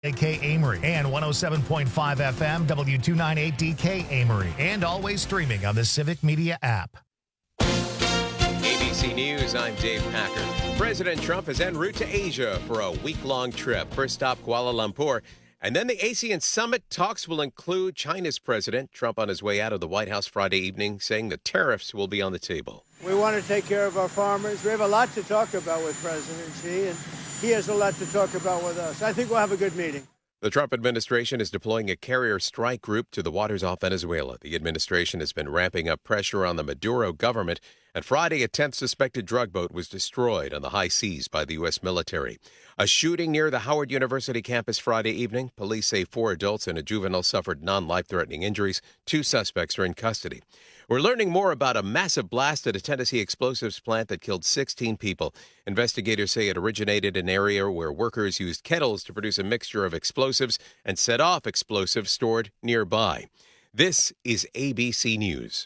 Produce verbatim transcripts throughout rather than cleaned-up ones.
A K Amory and one oh seven point five F M W two ninety-eight D K Amory, and always streaming on the Civic Media app. A B C News, I'm Dave Packer. President Trump is en route to Asia for a week-long trip. First stop Kuala Lumpur, and then the ASEAN Summit talks will include China's president. Trump on his way out of the White House Friday evening saying the tariffs will be on the table. We want to take care of our farmers. We have a lot to talk about with President Xi, and he has a lot to talk about with us. I think we'll have a good meeting. The Trump administration is deploying a carrier strike group to the waters off Venezuela. The administration has been ramping up pressure on the Maduro government, and Friday a tenth suspected drug boat was destroyed on the high seas by the U S military. A shooting near the Howard University campus Friday evening. Police say four adults and a juvenile suffered non-life-threatening injuries. Two suspects are in custody. We're learning more about a massive blast at a Tennessee explosives plant that killed sixteen people. Investigators say it originated in an area where workers used kettles to produce a mixture of explosives and set off explosives stored nearby. This is A B C News.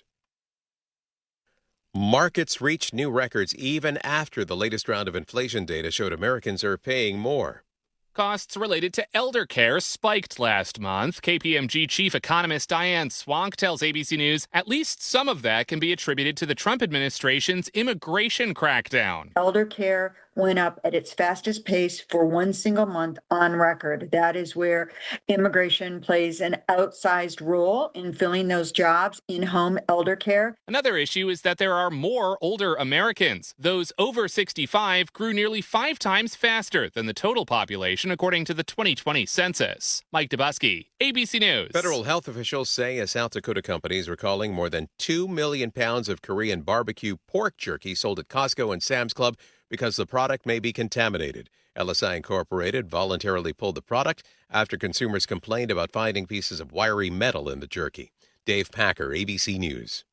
Markets reached new records even after the latest round of inflation data showed Americans are paying more. Costs related to elder care spiked last month. K P M G chief economist Diane Swonk tells A B C News at least some of that can be attributed to the Trump administration's immigration crackdown. Elder care went up at its fastest pace for one single month on record. That is where immigration plays an outsized role in filling those jobs in home elder care. Another issue is that there are more older Americans. Those over sixty-five grew nearly five times faster than the total population, according to the twenty twenty census. Mike Dubusky, A B C News. Federal health officials say a South Dakota company is recalling more than two million pounds of Korean barbecue pork jerky sold at Costco and Sam's Club because the product may be contaminated. L S I Incorporated voluntarily pulled the product after consumers complained about finding pieces of wiry metal in the jerky. Dave Packer, A B C News.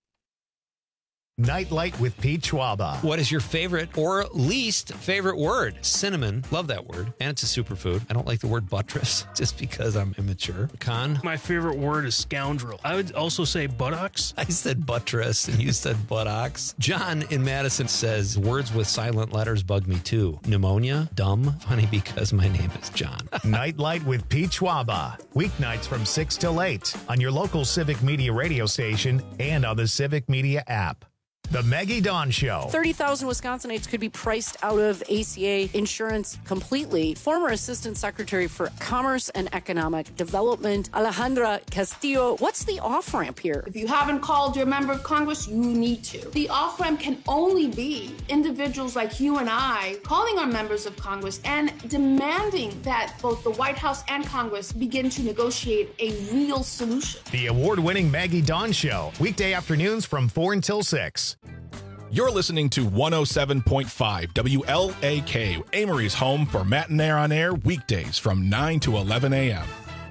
Nightlight with Pete Schwaba. What is your favorite or least favorite word? Cinnamon. Love that word. And it's a superfood. I don't like the word buttress just because I'm immature. Con. My favorite word is scoundrel. I would also say buttocks. I said buttress and you said buttocks. John in Madison says words with silent letters bug me too. Pneumonia. Dumb. Funny because my name is John. Nightlight with Pete Schwaba. Weeknights from six till eight on your local Civic Media radio station and on the Civic Media app. The Maggie Dawn Show. thirty thousand Wisconsinites could be priced out of A C A insurance completely. Former Assistant Secretary for Commerce and Economic Development, Alejandra Castillo. What's the off-ramp here? If you haven't called your member of Congress, you need to. The off-ramp can only be individuals like you and I calling our members of Congress and demanding that both the White House and Congress begin to negotiate a real solution. The award-winning Maggie Dawn Show. Weekday afternoons from four until six. You're listening to one oh seven point five W L A K, Amory's home for Matinee on Air, weekdays from nine to eleven a.m.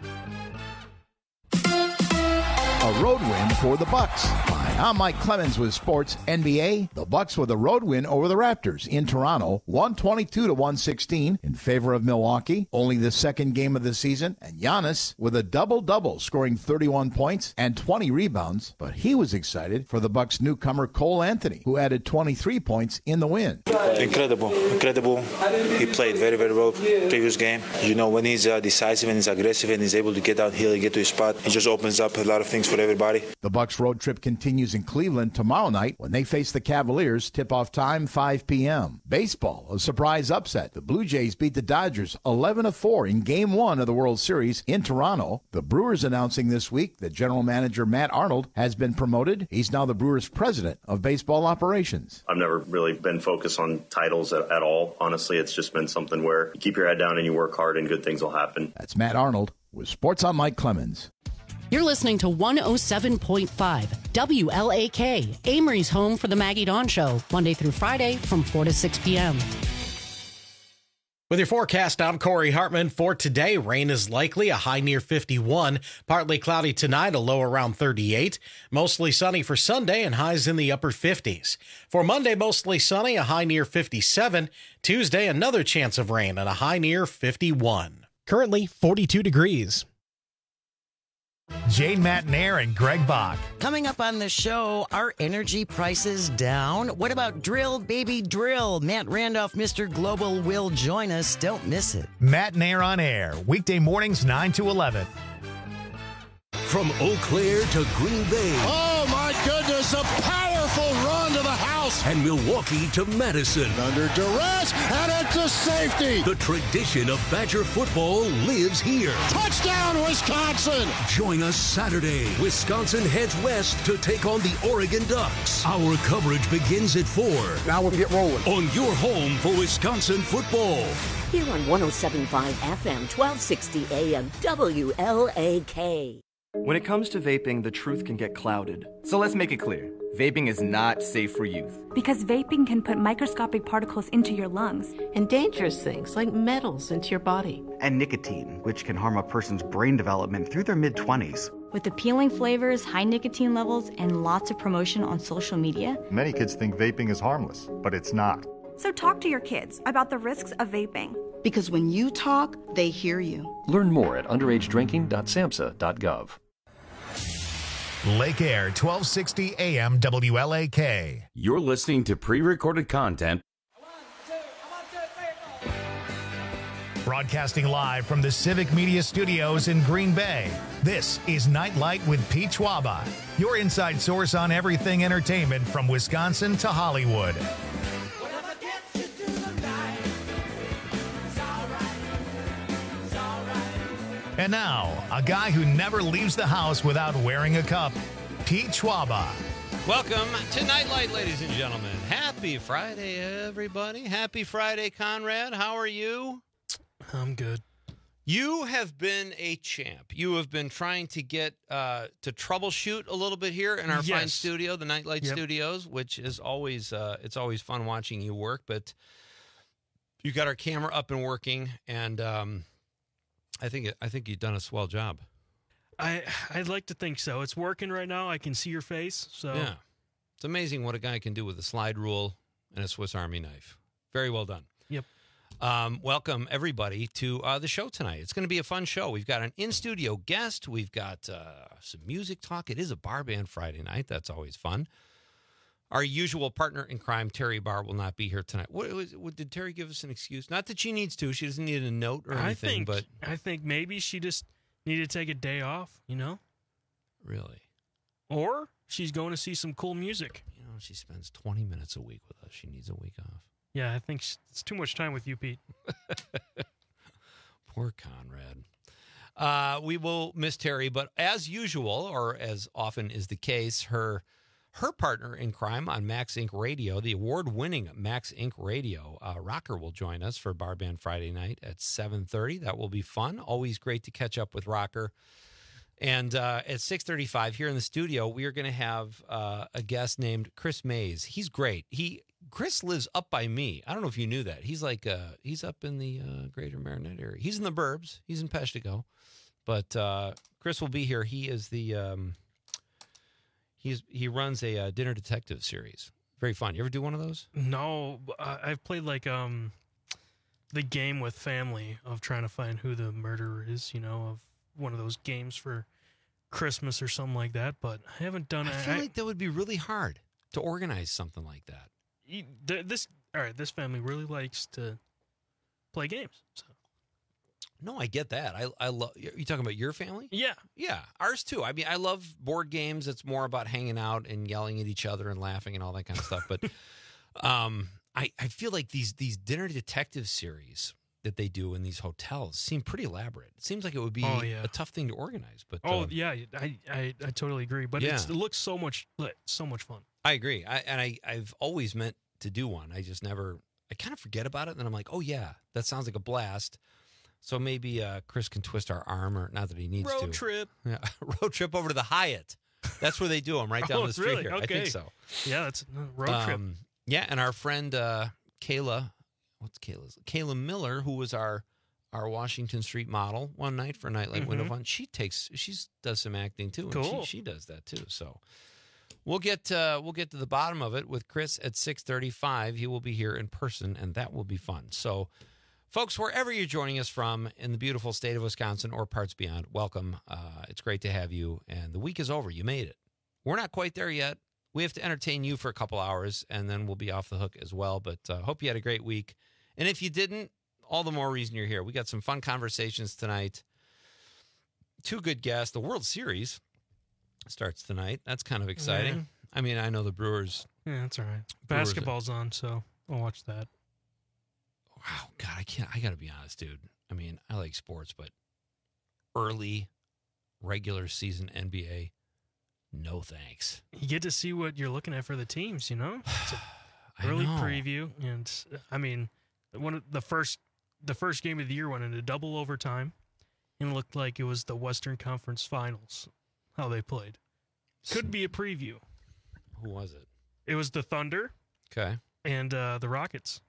A road win for the Bucks. Hi, I'm Mike Clemens with Sports N B A. The Bucks with a road win over the Raptors in Toronto, one twenty-two to one sixteen in favor of Milwaukee. Only the second game of the season, and Giannis with a double-double, scoring thirty-one points and twenty rebounds. But he was excited for the Bucks newcomer Cole Anthony, who added twenty-three points in the win. Incredible, incredible. He played very, very well previous game. You know, when he's uh, decisive and he's aggressive and he's able to get downhill and get to his spot, he just opens up a lot of things for everybody. The Bucks road trip continues in Cleveland tomorrow night when they face the Cavaliers. Tip-off time five p.m. Baseball, a surprise upset. The Blue Jays beat the Dodgers eleven to four in Game one of the World Series in Toronto. The Brewers announcing this week that general manager Matt Arnold has been promoted. He's now the Brewers president of baseball operations. I've never really been focused on titles at, at all. Honestly, it's just been something where you keep your head down and you work hard and good things will happen. That's Matt Arnold with Sports on Mike Clemens. You're listening to one oh seven point five W L A K, Amory's home for the Maggie Dawn Show, Monday through Friday from four to six p.m. With your forecast, I'm Corey Hartman. For today, rain is likely, a high near fifty-one. Partly cloudy tonight, a low around thirty-eight. Mostly sunny for Sunday and highs in the upper fifties. For Monday, mostly sunny, a high near fifty-seven. Tuesday, another chance of rain and a high near fifty-one. Currently forty-two degrees. Jane Matnair and Greg Bach. Coming up on the show, are energy prices down? What about drill, baby, drill? Matt Randolph, Mister Global, will join us. Don't miss it. Matnair on air, weekday mornings nine to eleven. From Eau Claire to Green Bay. Oh, my goodness, a powerful run to the house. And Milwaukee to Madison. Under duress, and it's a safety. The tradition of Badger football lives here. Touchdown, Wisconsin. Join us Saturday. Wisconsin heads west to take on the Oregon Ducks. Our coverage begins at four. Now we'll get rolling. On your home for Wisconsin football. Here on one oh seven point five F M, twelve sixty A M, W L A K. When it comes to vaping, the truth can get clouded. So let's make it clear. Vaping is not safe for youth. Because vaping can put microscopic particles into your lungs. And dangerous things like metals into your body. And nicotine, which can harm a person's brain development through their mid-twenties. With appealing flavors, high nicotine levels, and lots of promotion on social media. Many kids think vaping is harmless, but it's not. So talk to your kids about the risks of vaping. Because when you talk, they hear you. Learn more at underage drinking dot samhsa dot gov. Lake Air, twelve sixty A M W L A K. You're listening to pre-recorded content. Broadcasting live from the Civic Media Studios in Green Bay. This is Nightlight with Pete Schwaba, your inside source on everything entertainment from Wisconsin to Hollywood. And now, a guy who never leaves the house without wearing a cup, Pete Schwaba. Welcome to Nightlight, ladies and gentlemen. Happy Friday, everybody. Happy Friday, Conrad. How are you? I'm good. You have been a champ. You have been trying to get uh, to troubleshoot a little bit here in our yes. fine studio, the Nightlight yep. Studios, which is always uh, it's always fun watching you work. But you got our camera up and working, and um, I think I think you've done a swell job. I I'd like to think so. It's working right now. I can see your face. So yeah, it's amazing what a guy can do with a slide rule and a Swiss Army knife. Very well done. Yep. Um, welcome everybody to uh, the show tonight. It's going to be a fun show. We've got an in-studio guest. We've got uh, some music talk. It is a bar band Friday night. That's always fun. Our usual partner in crime, Terry Barr, will not be here tonight. What, was, what did Terry give us an excuse? Not that she needs to. She doesn't need a note or anything. I think, but I think maybe she just needed to take a day off. You know, really, or she's going to see some cool music. You know, she spends twenty minutes a week with us. She needs a week off. Yeah, I think it's too much time with you, Pete. Poor Conrad. Uh, we will miss Terry, but as usual, or as often is the case, her her partner in crime on Max Incorporated. Radio, the award-winning Max Incorporated. Radio, uh, Rocker will join us for Bar Band Friday night at seven thirty. That will be fun. Always great to catch up with Rocker. And uh, at six thirty-five here in the studio, we are going to have uh, a guest named Chris Mays. He's great. He Chris lives up by me. I don't know if you knew that. He's like uh, he's up in the uh, Greater Marinette area. He's in the burbs. He's in Peshtigo. But uh, Chris will be here. He is the um, he's he runs a uh, dinner detective series. Very fun. You ever do one of those? No, I- I've played like um the game with family of trying to find who the murderer is. You know, of one of those games for Christmas or something like that. But I haven't done I it. feel like that would be really hard to organize something like that. You- th- this all right. This family really likes to play games. So. No, I get that. I I love. You talking about your family? Yeah, yeah, ours too. I mean, I love board games. It's more about hanging out and yelling at each other and laughing and all that kind of stuff. But um, I I feel like these these dinner detective series that they do in these hotels seem pretty elaborate. It seems like it would be Oh, yeah. a tough thing to organize. But Oh uh, yeah, I, I I totally agree. But it's, Yeah. it looks so much lit, so much fun. I agree. I, and I I've always meant to do one. I just never. I kind of forget about it, and then I'm like, oh yeah, that sounds like a blast. So maybe uh, Chris can twist our arm, or not that he needs to. Road trip. Yeah, road trip over to the Hyatt. That's where they do them, right down Oh, the street really? here. I Okay. think so. Yeah, that's a road trip. Um, yeah, and our friend uh, Kayla, what's Kayla's? Kayla Miller, who was our our Washington Street model one night for Nightlight Window Mhm. Fun. She takes, she does some acting too, and Cool. she, she does that too. So we'll get uh, we'll get to the bottom of it with Chris at six thirty-five. He will be here in person, and that will be fun. So Folks, wherever you're joining us from in the beautiful state of Wisconsin or parts beyond, welcome. Uh, it's great to have you. And the week is over. You made it. We're not quite there yet. We have to entertain you for a couple hours, and then we'll be off the hook as well. But uh, hope you had a great week. And if you didn't, all the more reason you're here. We got some fun conversations tonight. Two good guests. The World Series starts tonight. That's kind of exciting. Yeah. I mean, I know the Brewers. Yeah, that's all right. Brewers Basketball's on, so I'll watch that. Wow, God, I can't. I got to be honest, dude. I mean, I like sports, but early regular season N B A, no thanks. You get to see what you're looking at for the teams, you know? It's I early know. preview, and I mean, one of the first the first game of the year went into double overtime, and it looked like it was the Western Conference Finals. How they played could be a preview. Who was it? It was the Thunder. Okay, and uh, the Rockets.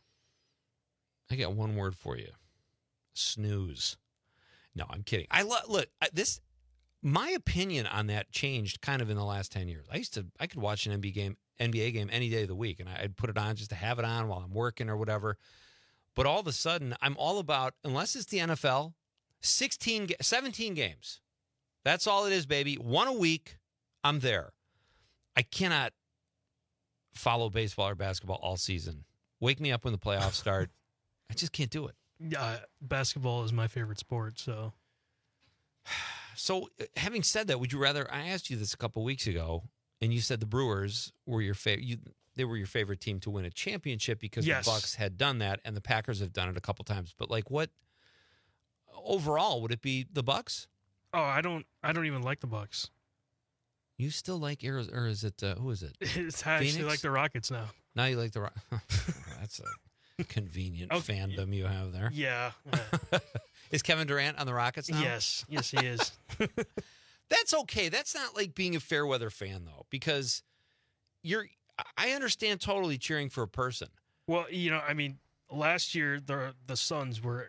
I got one word for you: snooze. No, I'm kidding. I lo- look I, this. My opinion on that changed kind of in the last ten years. I used to, I could watch an N B A game, N B A game any day of the week, and I'd put it on just to have it on while I'm working or whatever. But all of a sudden, I'm all about, unless it's the N F L, sixteen, seventeen games. That's all it is, baby. One a week, I'm there. I cannot follow baseball or basketball all season. Wake me up when the playoffs start. I just can't do it. Yeah, basketball is my favorite sport, so. So, having said that, would you rather? I asked you this a couple weeks ago, and you said the Brewers were your favorite. They were your favorite team to win a championship because Yes. the Bucks had done that, and the Packers have done it a couple times. But like, what overall would it be? The Bucks? Oh, I don't. I don't even like the Bucks. You still like Arizona, or is it? Uh, who is it? It's I actually Phoenix? like the Rockets now. Now you like the. Ro- That's a convenient Okay. fandom you have there. Yeah. Is Kevin Durant on the Rockets now? Yes. Yes, he is. That's okay. That's not like being a fair weather fan, though, because you're. I understand totally cheering for a person. Well, you know, I mean, last year the the Suns were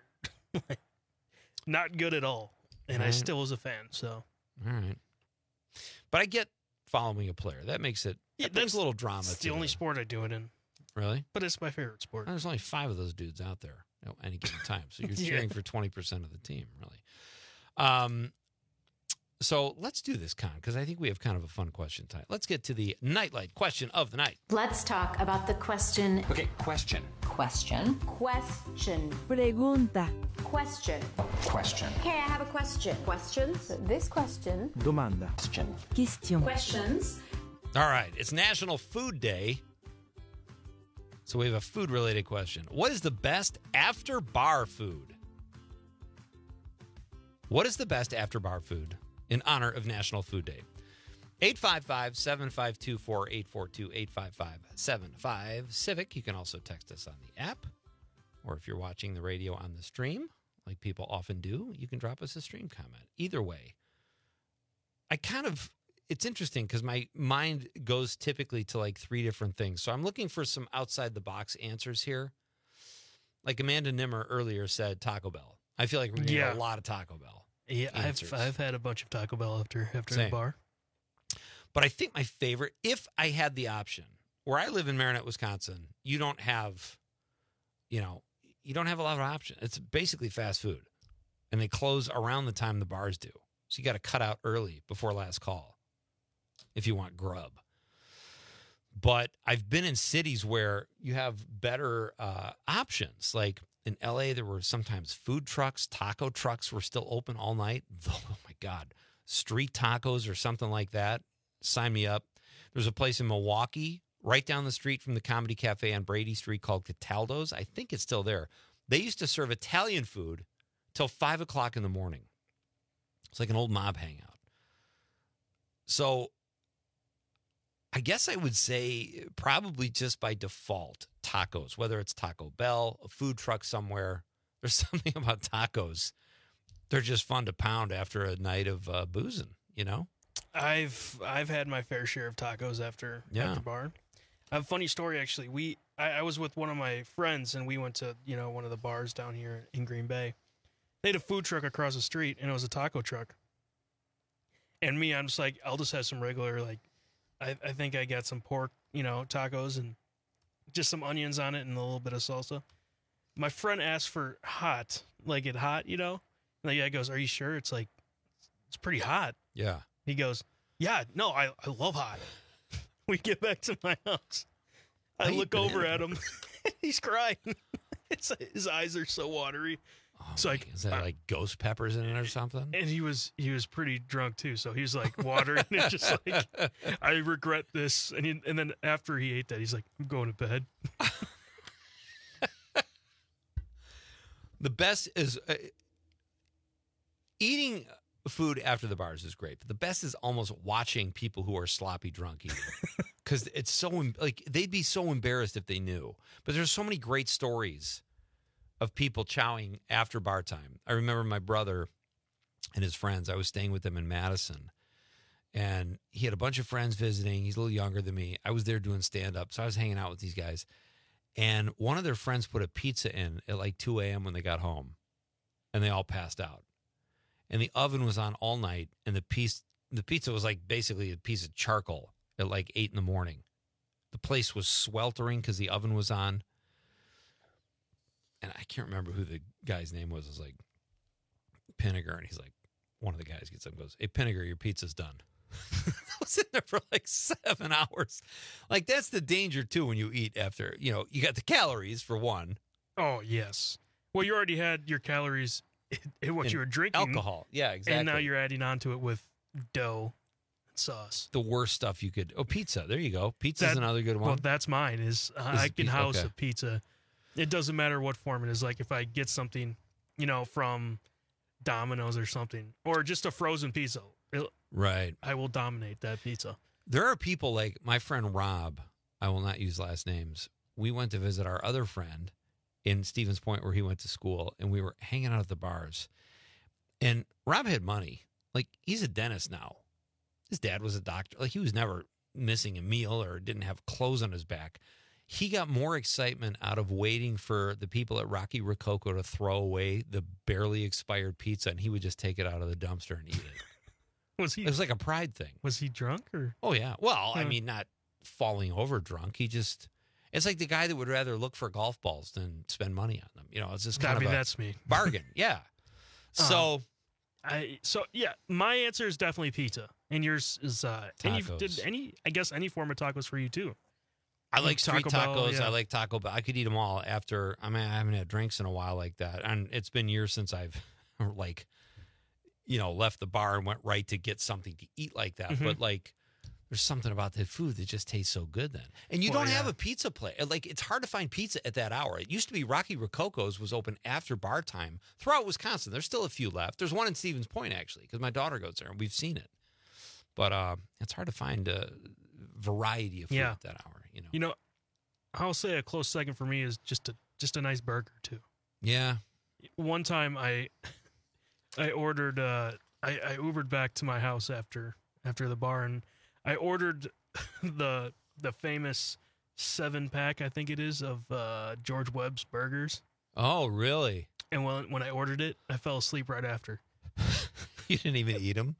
not good at all, and I Right. still was a fan. So, All right, but I get following a player. That makes it. Yeah, That brings that's- a little drama. it's to the only it. sport I do it in. Really? But it's my favorite sport. There's only five of those dudes out there at any given time, so you're Yeah. cheering for twenty percent of the team, really. Um. So let's do this, Con, because I think we have kind of a fun question tonight. Let's get to the Nightlight question of the night. Let's talk about the question. Okay, question. Question. Question. Pregunta. Question. Question. Okay, I have a question. Questions? This question. Domanda. Question. Question. Questions. All right, it's National Food Day. So we have a food-related question. What is the best after-bar food? What is the best after-bar food in honor of National Food Day? eight five five, seven five two, four eight four two, eight five five, seven five, Civic. You can also text us on the app. Or if you're watching the radio on the stream, like people often do, you can drop us a stream comment. Either way, I kind of... It's interesting because my mind goes typically to like three different things. So I'm looking for some outside the box answers here. Like Amanda Nimmer earlier said Taco Bell. I feel like we're going to Yeah. get a lot of Taco Bell. Yeah, answers. I've I've had a bunch of Taco Bell after after Same. the bar. But I think my favorite, if I had the option, where I live in Marinette, Wisconsin, you don't have, you know, you don't have a lot of options. It's basically fast food. And they close around the time the bars do. So you got to cut out early before last call if you want grub. But I've been in cities where you have better uh, options. Like in L A, there were sometimes food trucks, taco trucks were still open all night. Oh my God. Street tacos or something like that. Sign me up. There's a place in Milwaukee right down the street from the Comedy Cafe on Brady Street called Cataldo's. I think it's still there. They used to serve Italian food till five o'clock in the morning. It's like an old mob hangout. So I guess I would say probably just by default, tacos, whether it's Taco Bell, a food truck somewhere. There's something about tacos. They're just fun to pound after a night of uh, boozing, you know? I've I've had my fair share of tacos after Yeah. after bar. I have a funny story actually. We I, I was with one of my friends and we went to, you know, one of the bars down here in Green Bay. They had a food truck across the street and it was a taco truck. And me, I'm just like, I'll just have some regular, like, I, I think I got some pork, you know, tacos and just some onions on it and a little bit of salsa. my friend asked for hot, like it hot, you know? And the guy goes, are you sure? It's like, it's pretty hot. Yeah. He goes, yeah, no, I, I love hot. We get back to my house. I look over at him. He's crying. It's, his eyes are so watery. Oh, it's like, is that uh, like ghost peppers in it or something? and he was he was pretty drunk too, so he's like watering it, just like, I regret this. And he, and then after he ate that, he's like, I'm going to bed. The best is uh, eating food after the bars is great, but the best is almost watching people who are sloppy drunk eating, because it's so em- like they'd be so embarrassed if they knew. But there's so many great stories of people chowing after bar time. I remember my brother and his friends. I was staying with them in Madison, and he had a bunch of friends visiting. He's a little younger than me. I was there doing stand-up, so I was hanging out with these guys. And one of their friends put a pizza in at like two a.m. when they got home, and they all passed out. And the oven was on all night, and the piece, the pizza was like basically a piece of charcoal at like eight in the morning. The place was sweltering because the oven was on. And I can't remember who the guy's name was. It was like Pinniger, and he's like, one of the guys gets up and goes, hey, Pinniger, your pizza's done. I was in there for like seven hours. Like, that's the danger, too, when you eat after, you know, you got the calories for one. Oh, yes. Well, you already had your calories in what And you were drinking. alcohol. Yeah, exactly. And now you're adding on to it with dough and sauce. The worst stuff you could. Oh, pizza. There you go. Pizza's That- another good one. Well, that's mine. Is uh, This I is can pi- house okay. a pizza. It doesn't matter what form it is. Like if I get something, you know, from Domino's or something, or just a frozen pizza, it- Right. I will dominate that pizza. There are people like my friend Rob. I will not use last names. We went to visit our other friend in Stevens Point where he went to school, and we were hanging out at the bars. And Rob had money. Like, he's a dentist now. His dad was a doctor. Like, he was never missing a meal or didn't have clothes on his back. He got more excitement out of waiting for the people at Rocky Rococo to throw away the barely expired pizza, and he would just take it out of the dumpster and eat it. Was he? It was like a pride thing. Was he drunk or? Oh, yeah. Well, I Huh. mean, not falling over drunk. He just, it's like the guy that would rather look for golf balls than spend money on them. You know, it's just kind I mean, of a that's me. bargain. Yeah. So, I so yeah, my answer is definitely pizza, and yours is uh, any, Tacos. did any I guess any form of tacos for you too. I like street Taco Bell, tacos. yeah. I like Taco Bell. I could eat them all after. I mean, I haven't had drinks in a while like that. And it's been years since I've, like, you know, left the bar and went right to get something to eat like that. Mhm. But, like, there's something about that food that just tastes so good then. And you Well, don't yeah. have a pizza place. Like, it's hard to find pizza at that hour. It used to be Rocky Rococo's was open after bar time throughout Wisconsin. There's still a few left. There's one in Stevens Point, actually, because my daughter goes there, and we've seen it. But uh, it's hard to find a variety of food Yeah. at that hour, you know. You know, I'll say a close second for me is just a just a nice burger too. Yeah. One time I I ordered uh I, I Ubered back to my house after after the bar, and I ordered the the famous seven pack, I think it is, of uh, George Webb's burgers. Oh, really? And when when I ordered it, I fell asleep right after. You didn't even eat them?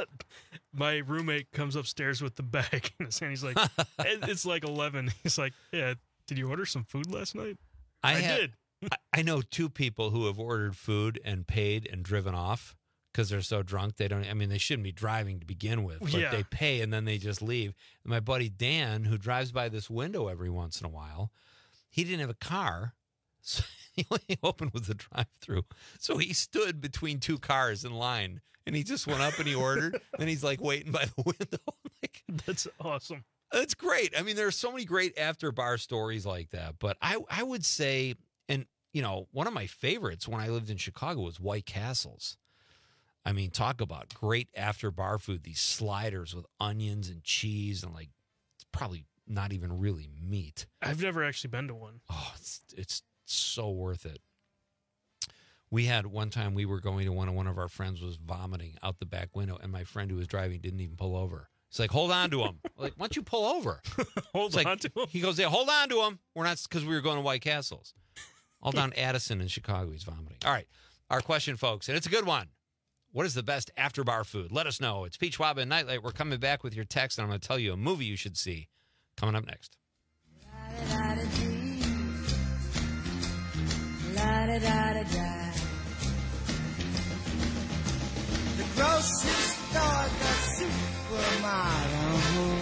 My roommate comes upstairs with the bag in his hand. He's like, it- it's like eleven. He's like, yeah, did you order some food last night? I, had- did. I- I know two people who have ordered food and paid and driven off because they're so drunk they don't. I mean, they shouldn't be driving to begin with, but Yeah. they pay and then they just leave. And my buddy Dan, who drives by this window every once in a while, he didn't have a car, so he only opened with the drive-through. So he stood between two cars in line, and he just went up and he ordered. And he's like waiting by the window. Like, That's awesome. That's great. I mean, there are so many great after bar stories like that. But I, I would say, and you know, one of my favorites when I lived in Chicago was White Castles. I mean, talk about great after bar food. These sliders with onions and cheese and like, it's probably not even really meat. I've never actually been to one. Oh, it's it's so worth it. We had one time we were going to one and one of our friends was vomiting out the back window, and my friend who was driving didn't even pull over. He's like, hold on to him. Like, why don't you pull over? Hold It's like- on to him. He goes, yeah, hold on to him. We're not, because we were going to White Castles. All down Addison in Chicago, he's vomiting. All right, our question, folks, and it's a good one. What is the best after bar food? Let us know. It's Pete Schwab and Nightlight. We're coming back with your text, and I'm going to tell you a movie you should see coming up next. Da-da-da-da-da. The grocery store, the supermarket.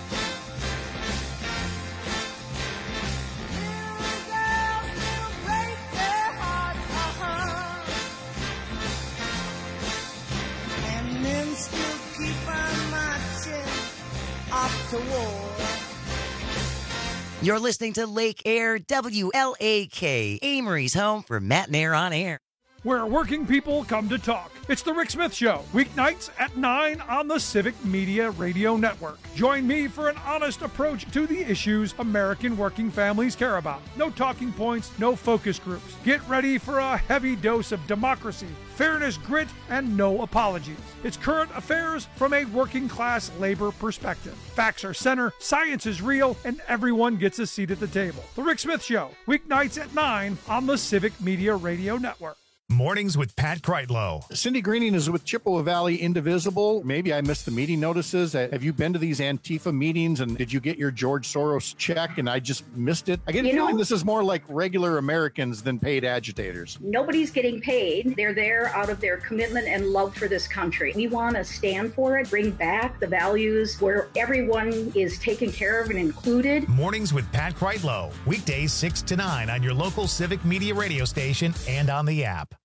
Still keep on marching off to war. You're listening to Lake Air W L A K, Amory's home for Matt and Air on Air. Where working people come to talk. It's the Rick Smith Show, weeknights at nine on the Civic Media Radio Network. Join me for an honest approach to the issues American working families care about. No talking points, no focus groups. Get ready for a heavy dose of democracy, fairness, grit, and no apologies. It's current affairs from a working class labor perspective. Facts are center, science is real, and everyone gets a seat at the table. The Rick Smith Show, weeknights at nine on the Civic Media Radio Network. Mornings with Pat Kreitlow. Cindy Greening is with Chippewa Valley Indivisible. Maybe I missed the meeting notices. Have you been to these Antifa meetings, and did you get your George Soros check and I just missed it? I get a You feeling know- this is more like regular Americans than paid agitators. Nobody's getting paid. They're there out of their commitment and love for this country. We want to stand for it, bring back the values where everyone is taken care of and included. Mornings with Pat Kreitlow. Weekdays six to nine on your local Civic Media radio station and on the app.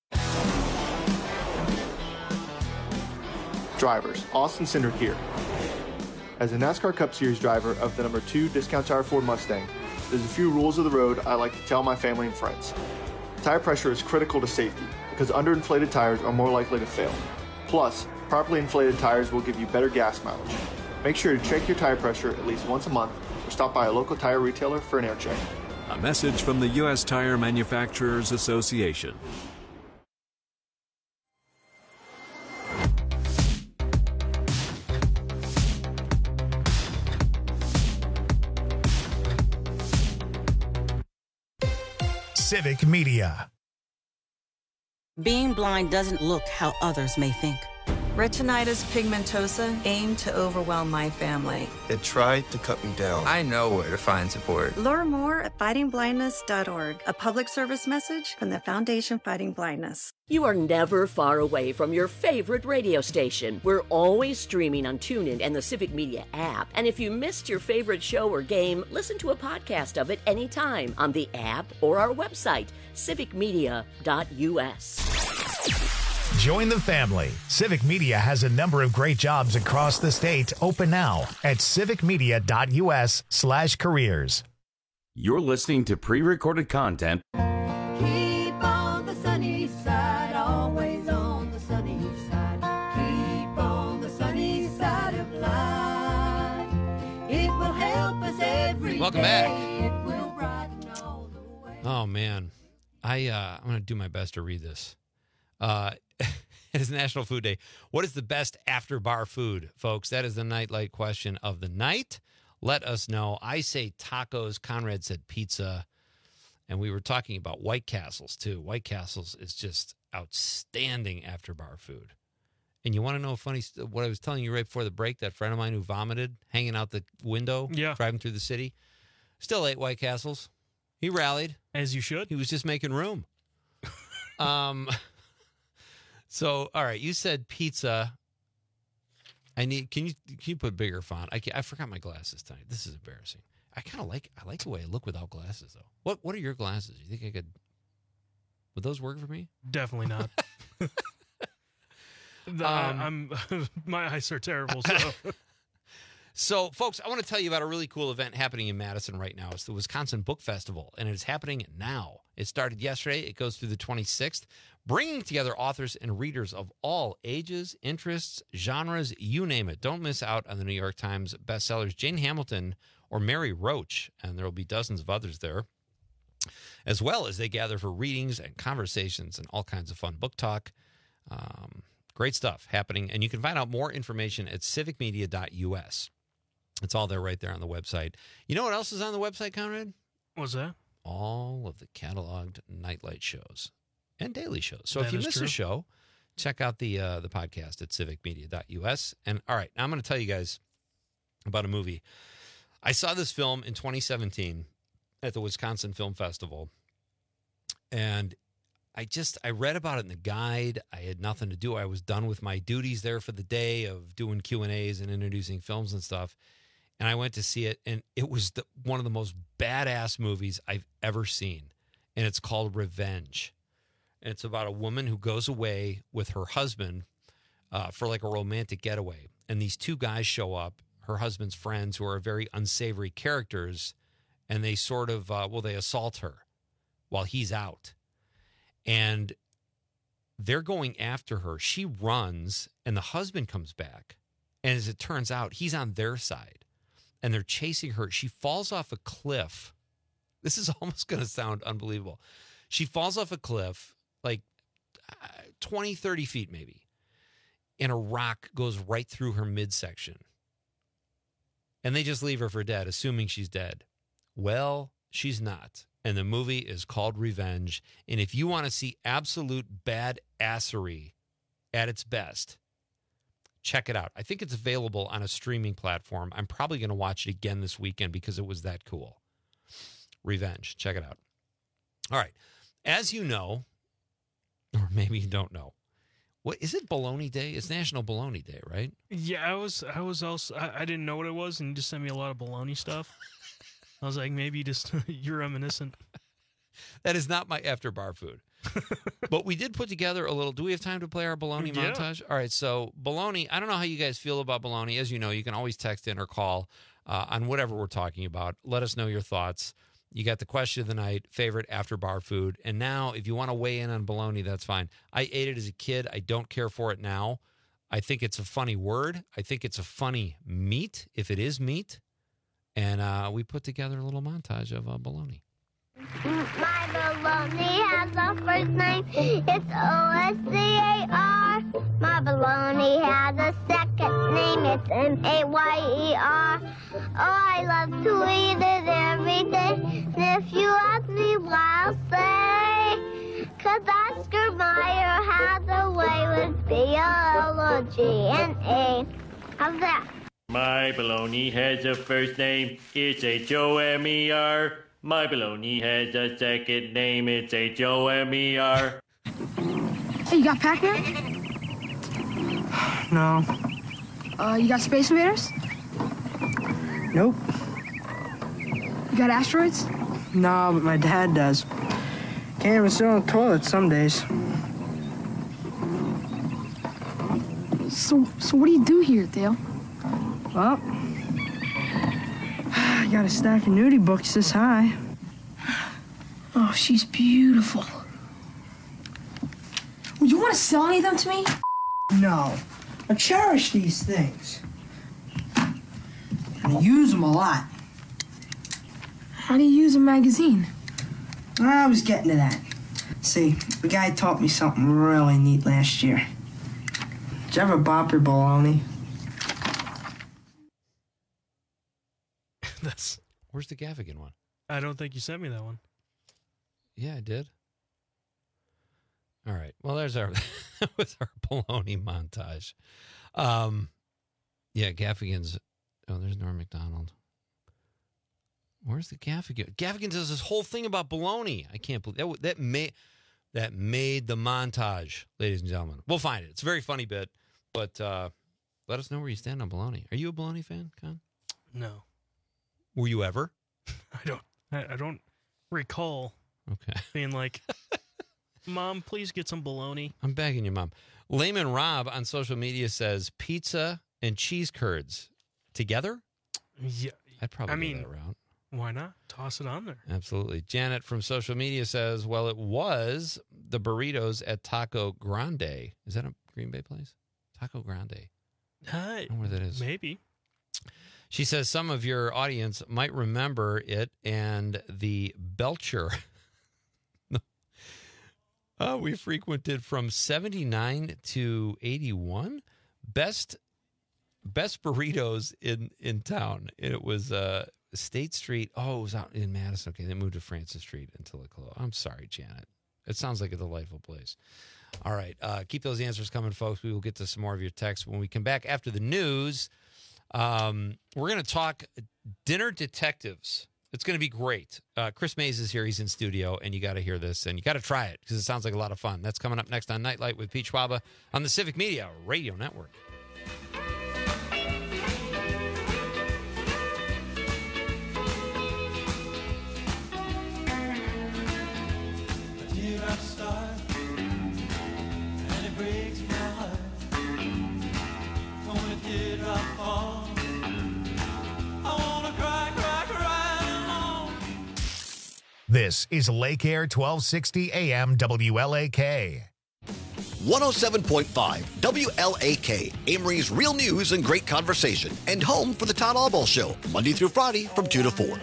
Drivers, Austin Cindric here. As a NASCAR Cup Series driver of the number two Discount Tire Ford Mustang, there's a few rules of the road I like to tell my family and friends. Tire pressure is critical to safety because underinflated tires are more likely to fail. Plus, properly inflated tires will give you better gas mileage. Make sure to check your tire pressure at least once a month or stop by a local tire retailer for an air check. A message from the U S Tire Manufacturers Association. Civic Media. Being blind doesn't look how others may think. Retinitis pigmentosa aimed to overwhelm my family. It tried to cut me down. I know where to find support. Learn more at fighting blindness dot org, a public service message from the Foundation Fighting Blindness. You are never far away from your favorite radio station. We're always streaming on TuneIn and the Civic Media app. And if you missed your favorite show or game, listen to a podcast of it anytime on the app or our website, civic media dot u s. Join the family. Civic Media has a number of great jobs across the state open now at civic media dot u s slash careers. You're listening to pre-recorded content. Keep on the sunny side, always on the sunny side. Keep on the sunny side of life. It will help us every Welcome day. back. It will brighten all the way. Oh man, I uh, I'm gonna do my best to read this. Uh, it is National Food Day. What is the best after bar food, folks? That is the nightlight question of the night. Let us know. I say tacos. Conrad said pizza. And we were talking about White Castles, too. White Castles is just outstanding after bar food. And you want to know a funny st- what I was telling you right before the break, that friend of mine who vomited hanging out the window, Yeah. driving through the city, still ate White Castles. He rallied. As you should. He was just making room. um... So, all right, you said pizza. I need. Can you can you put bigger font? I can't, I forgot my glasses tonight. This is embarrassing. I kind of like I like the way I look without glasses though. What What are your glasses? You think I could? Would those work for me? Definitely not. The- Um, I'm my eyes are terrible. So So, folks, I want to tell you about a really cool event happening in Madison right now. It's the Wisconsin Book Festival, and it's happening now. It started yesterday. It goes through the twenty-sixth, bringing together authors and readers of all ages, interests, genres, you name it. Don't miss out on the New York Times bestsellers Jane Hamilton or Mary Roach, and there will be dozens of others there, as well as they gather for readings and conversations and all kinds of fun book talk. Um, great stuff happening, and you can find out more information at civic media dot u s. It's all there right there on the website. You know what else is on the website, Conrad? What's that? All of the cataloged nightlight shows and daily shows. So That if you is miss true. a show, check out the uh, the podcast at civic media dot u s. And all right, now I'm going to tell you guys about a movie. I saw this film in twenty seventeen at the Wisconsin Film Festival, and I just, I read about it in the guide. I had nothing to do. I was done with my duties there for the day of doing Q and A's and introducing films and stuff. And I went to see it, and it was the, one of the most badass movies I've ever seen. And it's called Revenge. And it's about a woman who goes away with her husband uh, for like a romantic getaway. And these two guys show up, her husband's friends, who are very unsavory characters. And they sort of, uh, well, they assault her while he's out. And they're going after her. She runs, and the husband comes back. And as it turns out, he's on their side. And they're chasing her. She falls off a cliff. This is almost going to sound unbelievable. She falls off a cliff, like twenty, thirty feet maybe. And a rock goes right through her midsection. And they just leave her for dead, assuming she's dead. Well, she's not. And the movie is called Revenge. And if you want to see absolute badassery at its best, check it out. I think it's available on a streaming platform. I'm probably going to watch it again this weekend because it was that cool. Revenge. Check it out. All right. As you know, or maybe you don't know, what is it? Bologna Day? It's National Bologna Day, right? Yeah, I was. I was also. I, I didn't know what it was, and you just sent me a lot of bologna stuff. I was like, maybe just you're reminiscent. That is not my after bar food. But we did put together a little. Do we have time to play our bologna Yeah. montage? All right. So bologna. I don't know how you guys feel about bologna. As you know, you can always text in or call uh, on whatever we're talking about. Let us know your thoughts. You got the question of the night, favorite after bar food. And now, if you want to weigh in on bologna, that's fine. I ate it as a kid. I don't care for it now. I think it's a funny word. I think it's a funny meat, if it is meat. And uh, we put together a little montage of uh, bologna. My bologna has a first name. It's O S C A R. My bologna has a second name. It's M A Y E R. Oh, I love to eat it every day. And if you ask me why, I'll say, 'cause Oscar Mayer has a way with B L O G N A. How's that? My bologna has a first name. It's H O M E R. My bologna has a second name. It's H O M E R. Hey, you got Pac-Man? No. Uh, you got Space Invaders? Nope. You got Asteroids? No, but my dad does. Can't even sit on the toilet some days. So, so what do you do here, Dale? Well, I got a stack of nudie books this high. Oh, she's beautiful. Would you want to sell any of them to me? No. I cherish these things. And I use them a lot. How do you use a magazine? I was getting to that. See, the guy taught me something really neat last year. Did you ever bop your bologna? That's. Where's the Gaffigan one? I don't think you sent me that one. Yeah, I did. All right. Well, there's our that was our bologna montage. Um, yeah, Gaffigan's. Oh, there's Norm Macdonald. Where's the Gaffigan? Gaffigan does this whole thing about bologna. I can't believe that. That made that made the montage, ladies and gentlemen. We'll find it. It's a very funny bit, but uh, let us know where you stand on bologna. Are you a bologna fan, Con? No. Were you ever? I don't. I, I don't recall. Okay. Being like, Mom, please get some bologna. I'm begging you, Mom. Layman Rob on social media says pizza and cheese curds together. Yeah, I'd probably I go mean, that route. Why not? Toss it on there. Absolutely. Janet from social media says, well, it was the burritos at Taco Grande. Is that a Green Bay place? Taco Grande. Hi. I don't know where that is. Maybe. She says some of your audience might remember it and the Belcher. uh, we frequented from seventy-nine to eighty-one. Best best burritos in, in town. It was uh, State Street. Oh, it was out in Madison. Okay, they moved to Francis Street until it closed. I'm sorry, Janet. It sounds like a delightful place. All right. Uh, keep those answers coming, folks. We will get to some more of your texts when we come back after the news. Um, we're going to talk dinner detectives. It's going to be great. Uh, Chris Mays is here. He's in studio, and you got to hear this, and you got to try it because it sounds like a lot of fun. That's coming up next on Nightlight with Pete Schwaba on the Civic Media Radio Network. This is Lake Air twelve sixty A M W L A K. one oh seven point five W L A K, Amory's real news and great conversation, and home for the Todd Albaugh Show, Monday through Friday from two to four.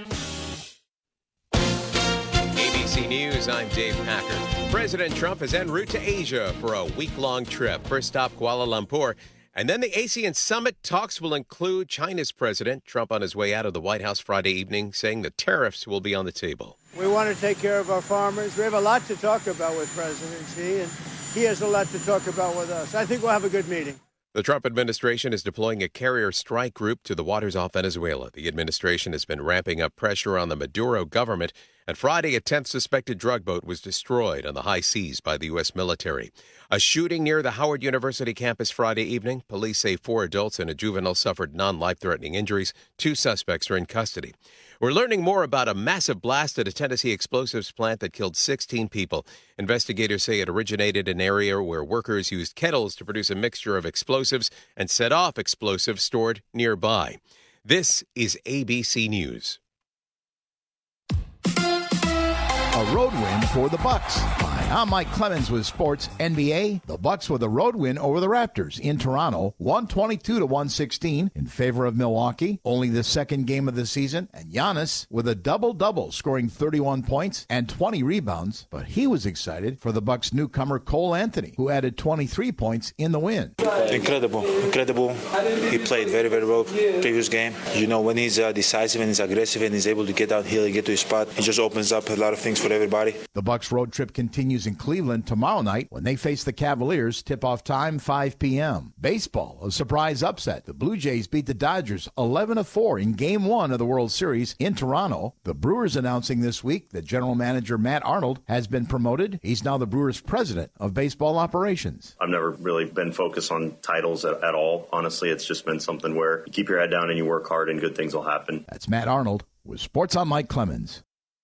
A B C News, I'm Dave Packer. President Trump is en route to Asia for a week-long trip. First stop, Kuala Lumpur. And then the ASEAN summit talks will include China's president. Trump on his way out of the White House Friday evening saying the tariffs will be on the table. We want to take care of our farmers. We have a lot to talk about with President Xi, and he has a lot to talk about with us. I think we'll have a good meeting. The Trump administration is deploying a carrier strike group to the waters off Venezuela. The administration has been ramping up pressure on the Maduro government. And Friday, a tenth suspected drug boat was destroyed on the high seas by the U S military. A shooting near the Howard University campus Friday evening. Police say four adults and a juvenile suffered non-life-threatening injuries. Two suspects are in custody. We're learning more about a massive blast at a Tennessee explosives plant that killed sixteen people. Investigators say it originated in an area where workers used kettles to produce a mixture of explosives and set off explosives stored nearby. This is A B C News. A road win for the Bucks. Hi, I'm Mike Clemens with Sports N B A. The Bucks with a road win over the Raptors in Toronto, one twenty-two to one sixteen in favor of Milwaukee. Only the second game of the season, and Giannis with a double-double, scoring thirty-one points and twenty rebounds. But he was excited for the Bucks newcomer Cole Anthony, who added twenty-three points in the win. Incredible, incredible. He played very, very well previous game. You know, when he's uh, decisive and he's aggressive and he's able to get downhill and get to his spot, it just opens up a lot of things for everybody. The Bucks road trip continues in Cleveland tomorrow night when they face the Cavaliers. Tip-off time five p.m. Baseball, a surprise upset. The Blue Jays beat the Dodgers eleven to four in Game one of the World Series in Toronto. The Brewers announcing this week that general manager Matt Arnold has been promoted. He's now the Brewers president of baseball operations. I've never really been focused on titles at, at all. Honestly, it's just been something where you keep your head down and you work hard and good things will happen. That's Matt Arnold with Sports on Mike Clemens.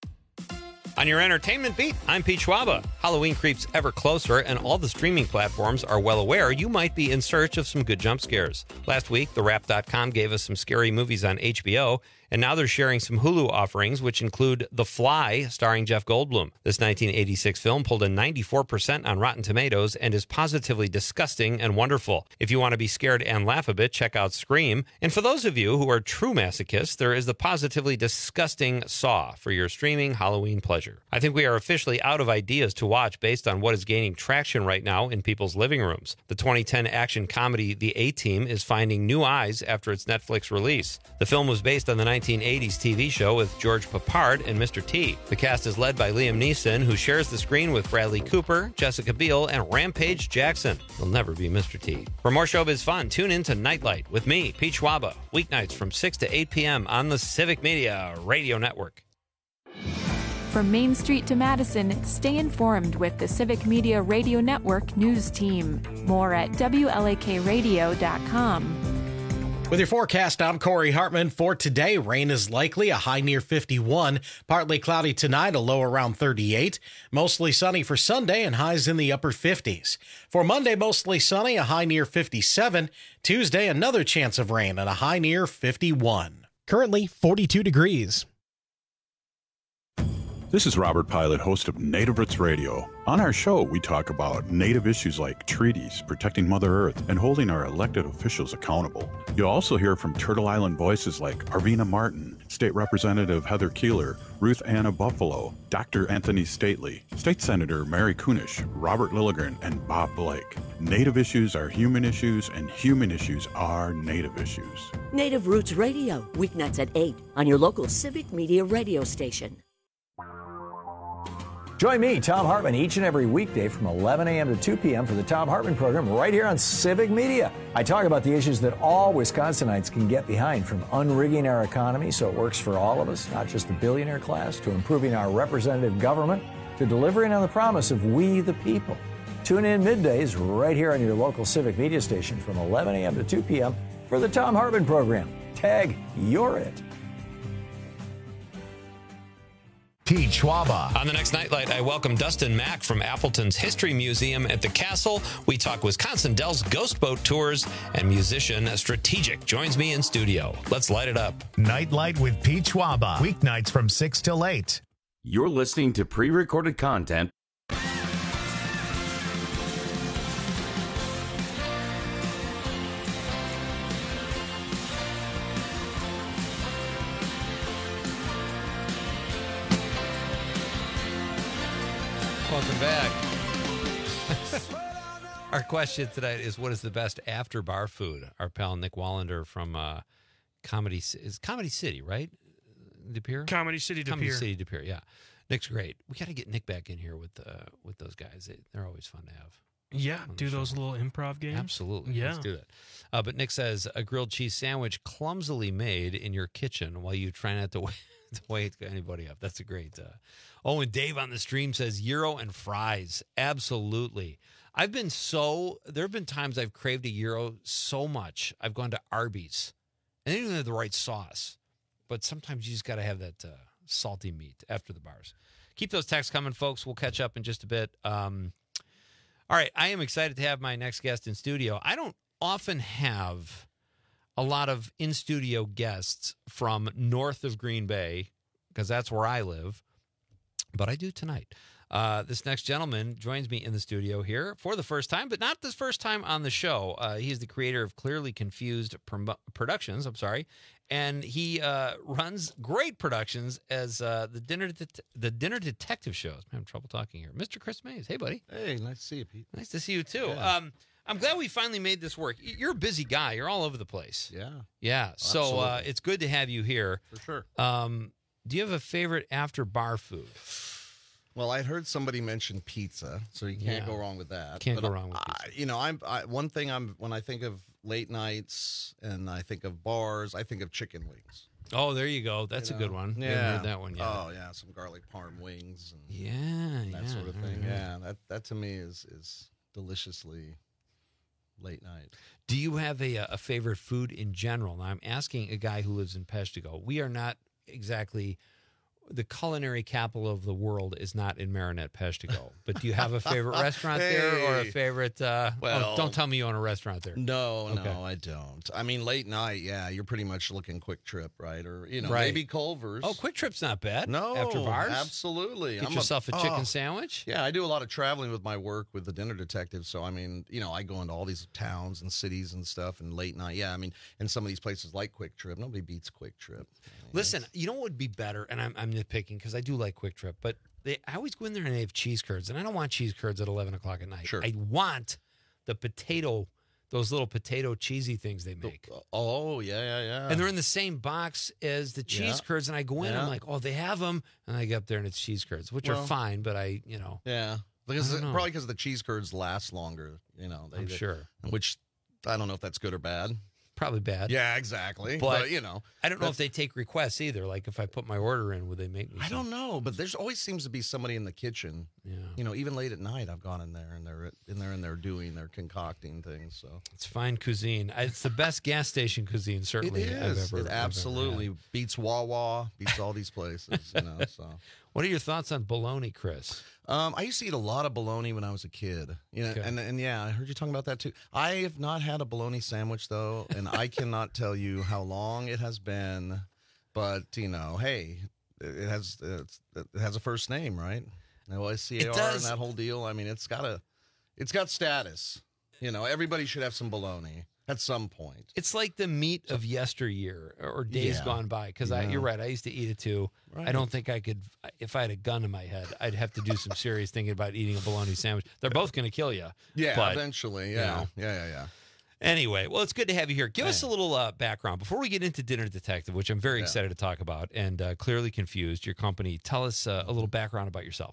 On your entertainment beat, I'm Pete Schwaba. Halloween creeps ever closer, and all the streaming platforms are well aware you might be in search of some good jump scares. Last week, the wrap dot com gave us some scary movies on H B O, and now they're sharing some Hulu offerings, which include The Fly, starring Jeff Goldblum. This nineteen eighty-six film pulled a ninety-four percent on Rotten Tomatoes and is positively disgusting and wonderful. If you want to be scared and laugh a bit, check out Scream. And for those of you who are true masochists, there is the positively disgusting Saw for your streaming Halloween pleasure. I think we are officially out of ideas to watch based on what is gaining traction right now in people's living rooms. The twenty ten action comedy The A-Team is finding new eyes after its Netflix release. The film was based on the nineteen eighties T V show with George Papard and Mister T. The cast is led by Liam Neeson, who shares the screen with Bradley Cooper, Jessica Biel, and Rampage Jackson. He'll never be Mister T. For more showbiz fun, tune in to Nightlight with me, Pete Schwaba, weeknights from six to eight p.m. on the Civic Media Radio Network. From Main Street to Madison, stay informed with the Civic Media Radio Network news team. More at W L A K radio dot com. With your forecast, I'm Corey Hartman. For today, rain is likely, a high near fifty-one. Partly cloudy tonight, a low around thirty-eight. Mostly sunny for Sunday and highs in the upper fifties. For Monday, mostly sunny, a high near fifty-seven. Tuesday, another chance of rain and a high near fifty-one. Currently forty-two degrees. This is Robert Pilot, host of Native Roots Radio. On our show, we talk about Native issues like treaties, protecting Mother Earth, and holding our elected officials accountable. You'll also hear from Turtle Island voices like Arvina Martin, State Representative Heather Keeler, Ruth Anna Buffalo, Doctor Anthony Stately, State Senator Mary Kunish, Robert Lilligren, and Bob Blake. Native issues are human issues, and human issues are Native issues. Native Roots Radio, weeknights at eight on your local Civic Media radio station. Join me, Tom Hartman, each and every weekday from eleven a.m. to two p.m. for the Tom Hartman program right here on Civic Media. I talk about the issues that all Wisconsinites can get behind, from unrigging our economy so it works for all of us, not just the billionaire class, to improving our representative government, to delivering on the promise of we the people. Tune in middays right here on your local Civic Media station from eleven a.m. to two p.m. for the Tom Hartman program. Tag, you're it. Pete Schwaba. On the next Nightlight, I welcome Dustin Mack from Appleton's History Museum at the Castle. We talk Wisconsin Dells Ghost Boat Tours, and musician Strategic joins me in studio. Let's light it up. Nightlight with Pete Schwaba. Weeknights from six till eight. You're listening to pre-recorded content. Welcome back. Our question tonight is, what is the best after bar food? Our pal Nick Wallander from uh, Comedy is Comedy City, right? De Pere? Comedy City, De Comedy Pere. City, De Pere. Yeah, Nick's great. We got to get Nick back in here with uh, with those guys. They, they're always fun to have. Yeah, do those little improv games. Absolutely. Yeah, let's do that. Uh, but Nick says a grilled cheese sandwich clumsily made in your kitchen while you try not to wait. To wake anybody up. That's a great. Uh... Oh, and Dave on the stream says gyro and fries. Absolutely. I've been so. There have been times I've craved a gyro so much. I've gone to Arby's, and they don't have the right sauce. But sometimes you just got to have that uh, salty meat after the bars. Keep those texts coming, folks. We'll catch up in just a bit. Um, all right, I am excited to have my next guest in studio. I don't often have a lot of in-studio guests from north of Green Bay, because that's where I live, but I do tonight. Uh, this next gentleman joins me in the studio here for the first time, but not the first time on the show. Uh, he's the creator of Clearly Confused Prom- Productions, I'm sorry, and he uh, runs great productions as uh, the Dinner Det- the Dinner Detective shows. I'm having trouble talking here. Mister Chris Mays. Hey, buddy. Hey, nice to see you, Pete. Nice to see you, too. Yeah. Um, I'm glad we finally made this work. You're a busy guy. You're all over the place. Yeah. Yeah. So uh, Absolutely. it's good to have you here. For sure. Um, do you have a favorite after bar food? Well, I heard somebody mention pizza, so you can't Yeah. go wrong with that. Can't But go wrong with I, You know, I'm I, one thing. I'm when I think of late nights and I think of bars, I think of chicken wings. Oh, there you go. That's You a good know? one. Yeah. I haven't heard that one yet. Oh, yeah, some garlic parm wings and yeah, that yeah, sort of all thing. right. Yeah, that that to me is is deliciously late night. Do you have a a favorite food in general? Now, I'm asking a guy who lives in Peshtigo. We are not exactly. The culinary capital of the world is not in Marinette, Peshtigo. But do you have a favorite restaurant there, or a Hey. favorite? Uh, Well- oh, don't tell me you own a restaurant there. No, Okay. no, I don't. I mean, late night, yeah, you're pretty much looking Quick Trip, right? Or, you know, Right. maybe Culver's. Oh, Quick Trip's not bad. No, after bars, absolutely. Get I'm yourself a, chicken oh. sandwich. Yeah, I do a lot of traveling with my work with the Dinner Detective. So, I mean, you know, I go into all these towns and cities and stuff and late night. Yeah, I mean, and some of these places like Quick Trip, nobody beats Quick Trip. Listen, you know what would be better, and I'm, I'm nitpicking because I do like Quick Trip, but they I always go in there and they have cheese curds, and I don't want cheese curds at eleven o'clock at night. Sure. I want the potato, those little potato cheesy things they make. Oh, yeah, yeah, yeah. And they're in the same box as the cheese Yeah. curds, and I go in, Yeah. I'm like, oh, they have them, and I get up there and it's cheese curds, which Well- are fine, but I, you know. Yeah. Because I don't know. probably because the cheese curds last longer, you know. They, I'm they- sure. Which I don't know if that's good or bad. Probably bad. Yeah, exactly. But, But, you know, I don't know if that's- they take requests either. Like if I put my order in, would they make me I some? don't know, but there's always seems to be somebody in the kitchen. Yeah. You know, even late at night, I've gone in there and they're in there and they're doing, they're concocting things. So It's fine cuisine. It's the best gas station cuisine, certainly, it I've is. ever. it I've ever absolutely had. beats Wawa, beats all these places. You know, so. What are your thoughts on bologna, Chris? Um, I used to eat a lot of bologna when I was a kid. You know, Okay. and and yeah, I heard you talking about that too. I have not had a bologna sandwich though, and I cannot tell you how long it has been. But you know, hey, it has it's, it has a first name, right? L I C A R and does. that whole deal. I mean, it's got a, it's got status. You know, everybody should have some bologna at some point. It's like the meat of yesteryear or days Yeah. gone by. Because I, Yeah. you're right, I used to eat it too. I Right. don't think I could. If I had a gun in my head, I'd have to do some serious thinking about eating a bologna sandwich. They're both going to kill you. Yeah, but, eventually. you Yeah, know. yeah, yeah, yeah. Anyway, well, it's good to have you here. Give us a little uh, background before we get into Dinner Detective, which I'm very Yeah. excited to talk about, and uh, Clearly Confused, your company. Tell us uh, a little background about yourself.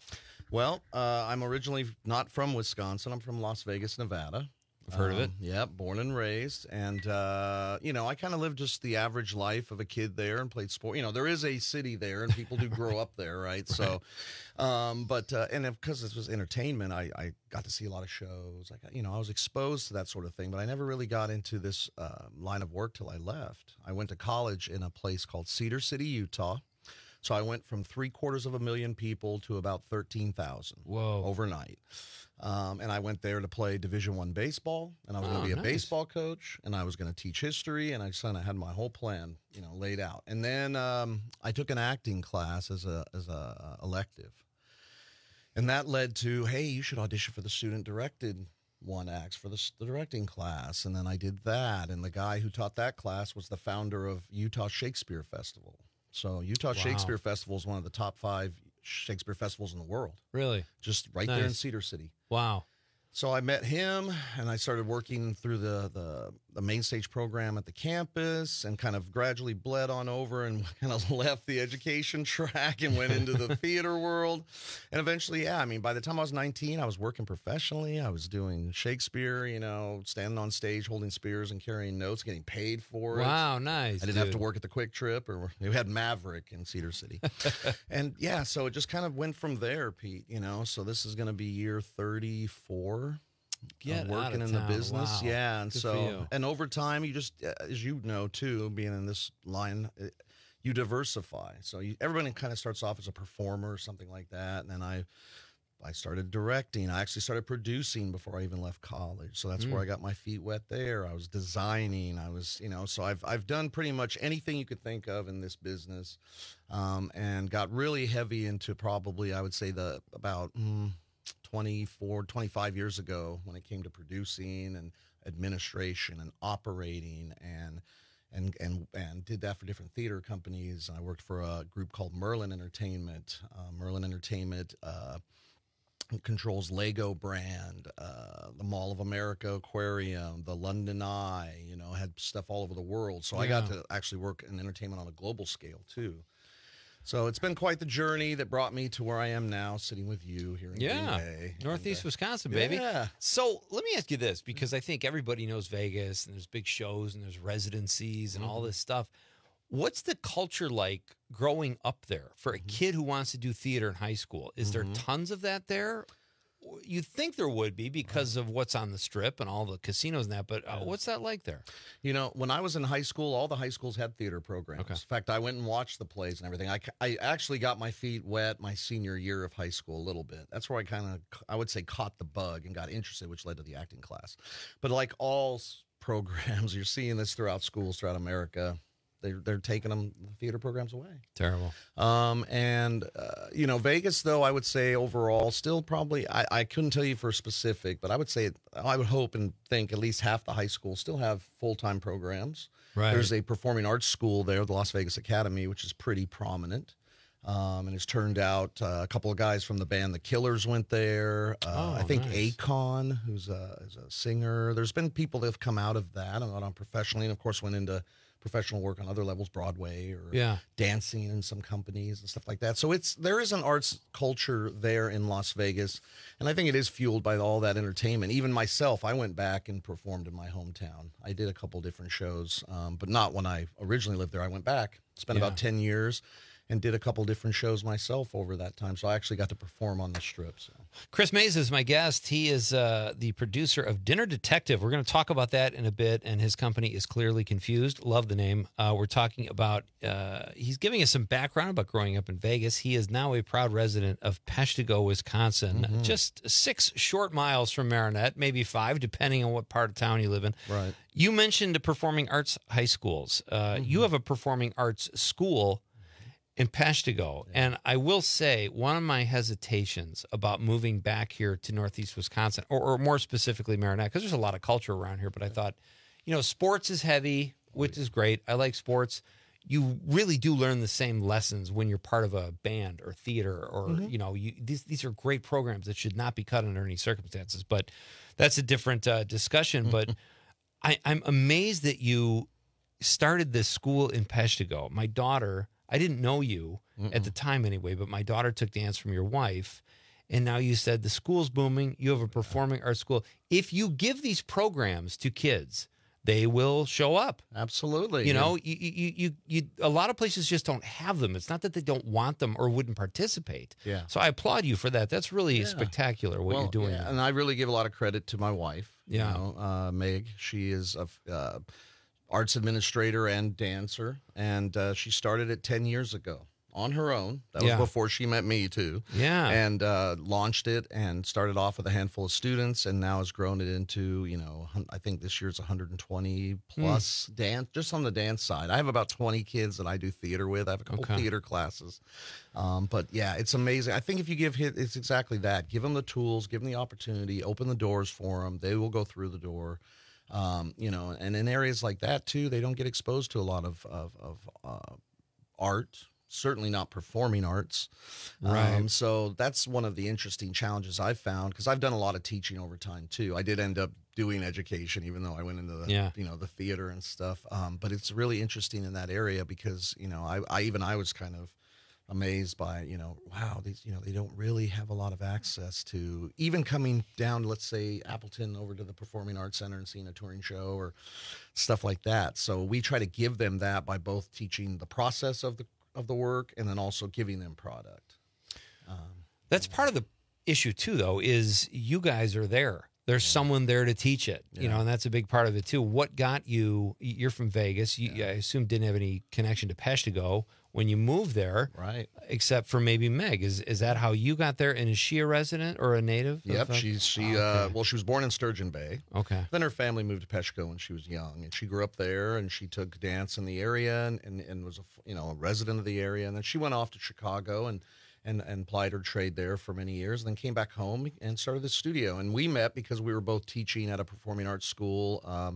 Well, uh, I'm originally not from Wisconsin. I'm from Las Vegas, Nevada. I've heard um, of it. Yeah, born and raised. And, uh, you know, I kind of lived just the average life of a kid there and played sport. You know, there is a city there and people do grow up there, right? So, um, but, uh, and because this was entertainment, I, I got to see a lot of shows. Like, you know, I was exposed to that sort of thing, but I never really got into this uh, line of work till I left. I went to college in a place called Cedar City, Utah. So I went from three quarters of a million people to about thirteen thousand. Whoa. Overnight. Um, and I went there to play Division One baseball, and I was Oh, going to be a nice. baseball coach, and I was going to teach history, and I kind of had my whole plan, you know, laid out. And then um, I took an acting class as a as a elective, and that led to, hey, you should audition for the student directed one acts for the, the directing class, and then I did that. And the guy who taught that class was the founder of Utah Shakespeare Festival. So Utah Wow. Shakespeare Festival is one of the top five Shakespeare festivals in the world. Really? Just right there in Nice. Cedar City. Wow. So I met him, and I started working through the, the, the main stage program at the campus and kind of gradually bled on over and kind of left the education track and went into the theater world. And eventually, yeah, I mean, by the time I was nineteen, I was working professionally. I was doing Shakespeare, you know, standing on stage, holding spears and carrying notes, getting paid for it. Wow, nice. I didn't have to dude. work at the Quick Trip, or we had Maverick in Cedar City. And yeah, so it just kind of went from there, Pete, you know. So this is going to be year thirty-four. Get of working out of in town. the business. Wow. Yeah. And Good for so, you. and over time, you just, uh, as you know, too, being in this line, uh, you diversify. So you, everybody kind of starts off as a performer or something like that. And then I, I started directing. I actually started producing before I even left college. So that's Mm. where I got my feet wet there. I was designing. I was, you know, so I've, I've done pretty much anything you could think of in this business, um, and got really heavy into probably, I would say the about, mm, twenty-four, twenty-five years ago when it came to producing and administration and operating and and and and did that for different theater companies. And I worked for a group called Merlin Entertainment. Uh, Merlin Entertainment uh, controls Lego brand, uh, the Mall of America Aquarium, the London Eye, you know, had stuff all over the world. So I got Yeah. to actually work in entertainment on a global scale too. So it's been quite the journey that brought me to where I am now, sitting with you here in Yeah, Green Bay. Northeast And, uh, Wisconsin, baby. Yeah. So let me ask you this, because I think everybody knows Vegas, and there's big shows, and there's residencies, and all Mhm. this stuff. What's the culture like growing up there for a kid who wants to do theater in high school? Is there Mhm. tons of that there? You'd think there would be because of what's on the strip and all the casinos and that, but uh, what's that like there? You know, when I was in high school, all the high schools had theater programs. Okay. In fact, I went and watched the plays and everything. I, ca- I actually got my feet wet my senior year of high school a little bit. That's where I kind of, I would say, caught the bug and got interested, which led to the acting class. But like all s- programs, you're seeing this throughout schools throughout America. They're, they're taking them, the theater programs away. Terrible. Um, and, uh, you know, Vegas, though, I would say overall, still probably, I, I couldn't tell you for specific, but I would say, I would hope and think at least half the high schools still have full-time programs. Right. There's a performing arts school there, the Las Vegas Academy, which is pretty prominent. Um, and it's turned out uh, a couple of guys from the band The Killers went there. Uh, Oh, I think nice. Akon, who's a, is a singer. There's been people that have come out of that and gone on professionally, and of course went into professional work on other levels, Broadway or Yeah. dancing in some companies and stuff like that. So it's there is an arts culture there in Las Vegas, and I think it is fueled by all that entertainment. Even myself, I went back and performed in my hometown. I did a couple different shows, um, but not when I originally lived there. I went back, spent Yeah. about ten years, and did a couple different shows myself over that time. So I actually got to perform on the strip. So. Chris Mays is my guest. He is uh, the producer of Dinner Detective. We're going to talk about that in a bit, and his company is Clearly Confused. Love the name. Uh, we're talking about, uh, he's giving us some background about growing up in Vegas. He is now a proud resident of Peshtigo, Wisconsin, Mhm. just six short miles from Marinette, maybe five, depending on what part of town you live in. Right. You mentioned performing arts high schools. Uh, You have a performing arts school in Peshtigo. And I will say, one of my hesitations about moving back here to Northeast Wisconsin, or, or more specifically Marinette, because there's a lot of culture around here, but I thought, you know, sports is heavy, which is great. I like sports. You really do learn the same lessons when you're part of a band or theater, or, Mhm. you know, you, these, these are great programs that should not be cut under any circumstances. But that's a different uh, discussion. But I, I'm amazed that you started this school in Peshtigo. My daughter, I didn't know you at the time anyway, but my daughter took dance from your wife, And now you said the school's booming. You have a performing arts school. If you give these programs to kids, they will show up. Absolutely. You know, you, you, you, you, a lot of places just don't have them. It's not that they don't want them or wouldn't participate. Yeah. So I applaud you for that. That's really Yeah. spectacular what Well, you're doing. yeah, and I really give a lot of credit to my wife. Yeah. You know, uh, Meg. She is a uh, arts administrator and dancer, and uh, she started it ten years ago on her own. That was Yeah. before she met me too. Yeah. And uh, launched it and started off with a handful of students, and now has grown it into, you know, hun- I think this year's one hundred twenty plus dance, just on the dance side. I have about twenty kids that I do theater with. I have a couple Okay. theater classes. Um, but yeah, it's amazing. I think if you give hit, it's exactly that. Give them the tools, give them the opportunity, open the doors for them. They will go through the door. Um, you know, and in areas like that too, they don't get exposed to a lot of of, of uh, art. Certainly not performing arts. Right. Um, so that's one of the interesting challenges I've found, because I've done a lot of teaching over time too. I did end up doing education, even though I went into the, Yeah. you know, the theater and stuff. Um, but it's really interesting in that area because, you know, I, I even I was kind of amazed by, you know, wow, these, you know, they don't really have a lot of access to even coming down, let's say Appleton over to the Performing Arts Center and seeing a touring show or stuff like that. So we try to give them that by both teaching the process of the of the work and then also giving them product. Um, That's part of the issue too, though, is you guys are there. There's someone there to teach it, you Yeah. know, and that's a big part of it too. What got you? You're from Vegas. You, I assume didn't have any connection to Peshtigo when you moved there, right? Except for maybe Meg. Is is that how you got there? And is she a resident or a native? Yep, of, uh, she's she. Oh, Uh, okay. well, she was born in Sturgeon Bay. Okay. Then her family moved to Peshtigo when she was young, and she grew up there. And she took dance in the area, and, and, and was a f- you know a resident of the area. And then she went off to Chicago and and and plied her trade there for many years. And then came back home and started the studio. And we met because we were both teaching at a performing arts school um,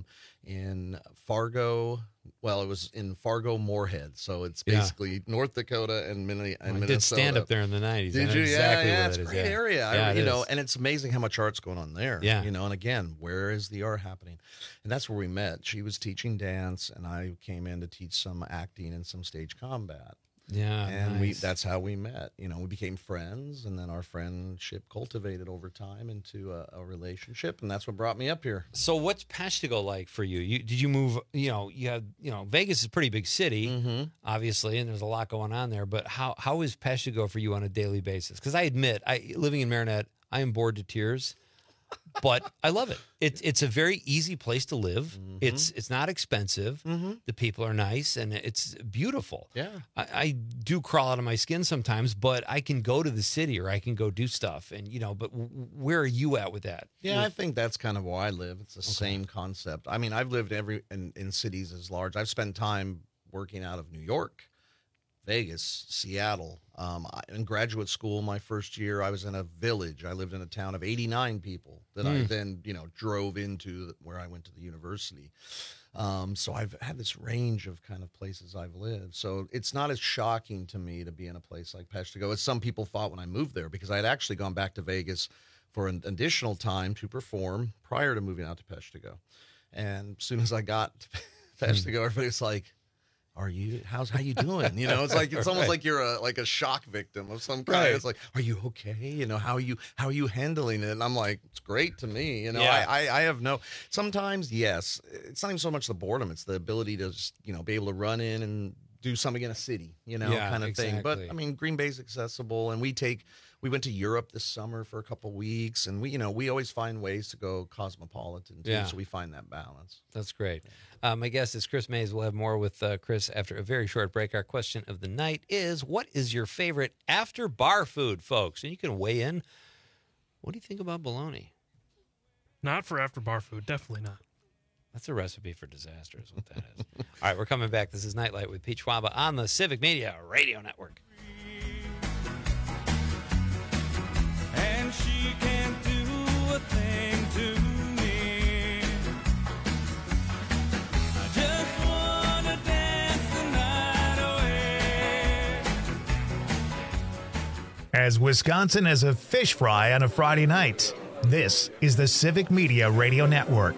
in Fargo. Well, it was in Fargo, Moorhead, so it's Yeah. basically North Dakota and, Minne- and I Minnesota. did stand up there in the nineties. I Did know you? exactly yeah, yeah. where It's that a is, great yeah. area. I- Yeah, it you know, is. and it's amazing how much art's going on there. Yeah. You know, and again, where is the art happening? And that's where we met. She was teaching dance, and I came in to teach some acting and some stage combat. Yeah, and we nice. that's how we met. You know, we became friends, and then our friendship cultivated over time into a, a relationship, and that's what brought me up here. So what's Peshtigo like for you? You did you move? You know, you had you know Vegas is a pretty big city, Mm-hmm. obviously, and there's a lot going on there. But how how is Peshtigo for you on a daily basis? Because I admit, I living in Marinette, I am bored to tears, but I love it. It's it's a very easy place to live. It's it's not expensive. The people are nice, and it's beautiful. Yeah. I, I do crawl out of my skin sometimes, but I can go to the city or I can go do stuff, and you know. But w- where are you at with that? Yeah, I think that's kind of where I live. It's the same concept. I mean, I've lived every in, in cities as large. I've spent time working out of New York, Vegas, Seattle. Um, I, in graduate school, my first year, I was in a village. I lived in a town of eighty-nine people that I Hmm. then, you know, drove into the, where I went to the university. Um, so I've had this range of kind of places I've lived. So it's not as shocking to me to be in a place like Peshtigo as some people thought when I moved there, because I had actually gone back to Vegas for an additional time to perform prior to moving out to Peshtigo. And as soon as I got to Peshtigo, everybody's like, "Are you? How's how you doing?" You know, it's like it's almost Right. like you're a like a shock victim of some kind. Right. It's like, "Are you okay? You know, how are you how are you handling it?" And I'm like, "It's great to me." You know, Yeah. I, I I have no. Sometimes yes, it's not even so much the boredom; it's the ability to just you know be able to run in and do something in a city, you know, Yeah, kind of thing. But exactly. I mean, Green Bay's accessible, and we take. We went to Europe this summer for a couple weeks, and we, you know, we always find ways to go cosmopolitan too. Yeah. So we find that balance. That's great. Uh, my guest is Chris Mays. We'll have more with uh, Chris after a very short break. Our question of the night is, what is your favorite after bar food, folks? And you can weigh in. What do you think about bologna? Not for after bar food. Definitely not. That's a recipe for disaster is what that is. All right, we're coming back. This is Nightlight with Pete Schwaba on the Civic Media Radio Network. And she can't do a thing to me. I just wanna dance the night away. As Wisconsin as a fish fry on a Friday night, this is the Civic Media Radio Network.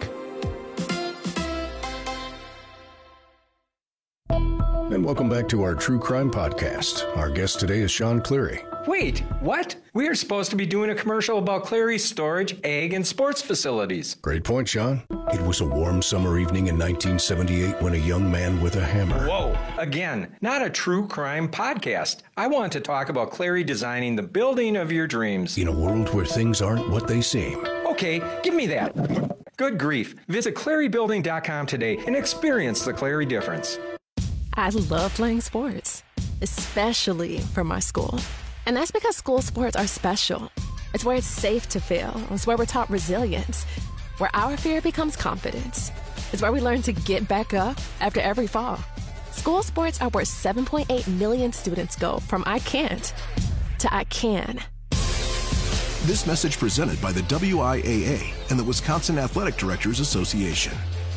And welcome back to our True Crime Podcast. Our guest today is Sean Cleary. Wait, what? We are supposed to be doing a commercial about Clary's storage, egg, and sports facilities. Great point, Sean. It was a warm summer evening in nineteen seventy-eight when a young man with a hammer. Whoa, again, not a true crime podcast. I want to talk about Clary designing the building of your dreams. In a world where things aren't what they seem. Okay, give me that. Good grief. Visit clary building dot com today and experience the Clary difference. I love playing sports, especially for my school. And that's because school sports are special. It's where it's safe to fail. It's where we're taught resilience, where our fear becomes confidence. It's where we learn to get back up after every fall. School sports are where seven point eight million students go from I can't to I can. This message presented by the W I A A and the Wisconsin Athletic Directors Association.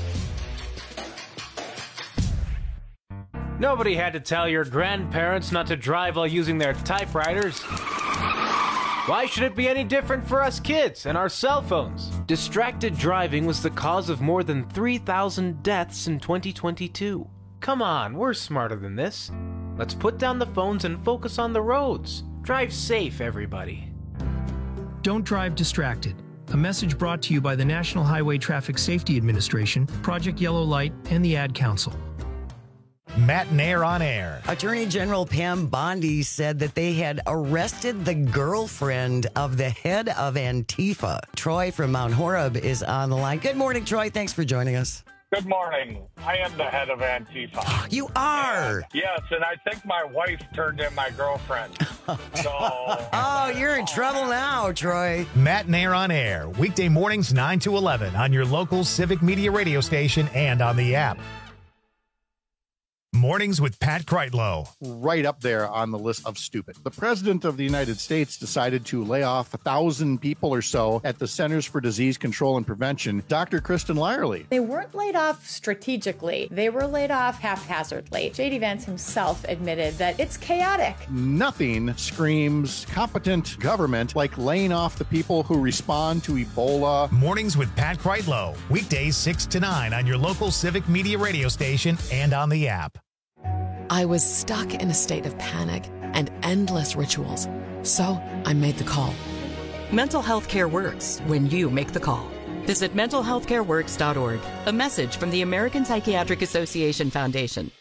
Nobody had to tell your grandparents not to drive while using their typewriters. Why should it be any different for us kids and our cell phones? Distracted driving was the cause of more than three thousand deaths in twenty twenty-two. Come on, we're smarter than this. Let's put down the phones and focus on the roads. Drive safe, everybody. Don't drive distracted. A message brought to you by the National Highway Traffic Safety Administration, Project Yellow Light, and the Ad Council. Matt Nair on air. Attorney General Pam Bondi said that they had arrested the girlfriend of the head of Antifa. Troy from Mount Horeb is on the line. Good morning, Troy. Thanks for joining us. Good morning. I am the head of Antifa. You are? And, yes, and I think my wife turned in my girlfriend. So, oh, you're in trouble now, Troy. Matt Nair on air. Weekday mornings nine to eleven on your local Civic Media radio station and on the app. Mornings with Pat Kreitlow. Right up there on the list of stupid. The president of the United States decided to lay off a thousand people or so at the Centers for Disease Control and Prevention. Doctor Kristen Lyerly. They weren't laid off strategically. They were laid off haphazardly. J D Vance himself admitted that it's chaotic. Nothing screams competent government like laying off the people who respond to Ebola. Mornings with Pat Kreitlow. Weekdays six to nine on your local Civic Media radio station and on the app. I was stuck in a state of panic and endless rituals, so I made the call. Mental health care works when you make the call. Visit mental health care works dot org. A message from the American Psychiatric Association Foundation.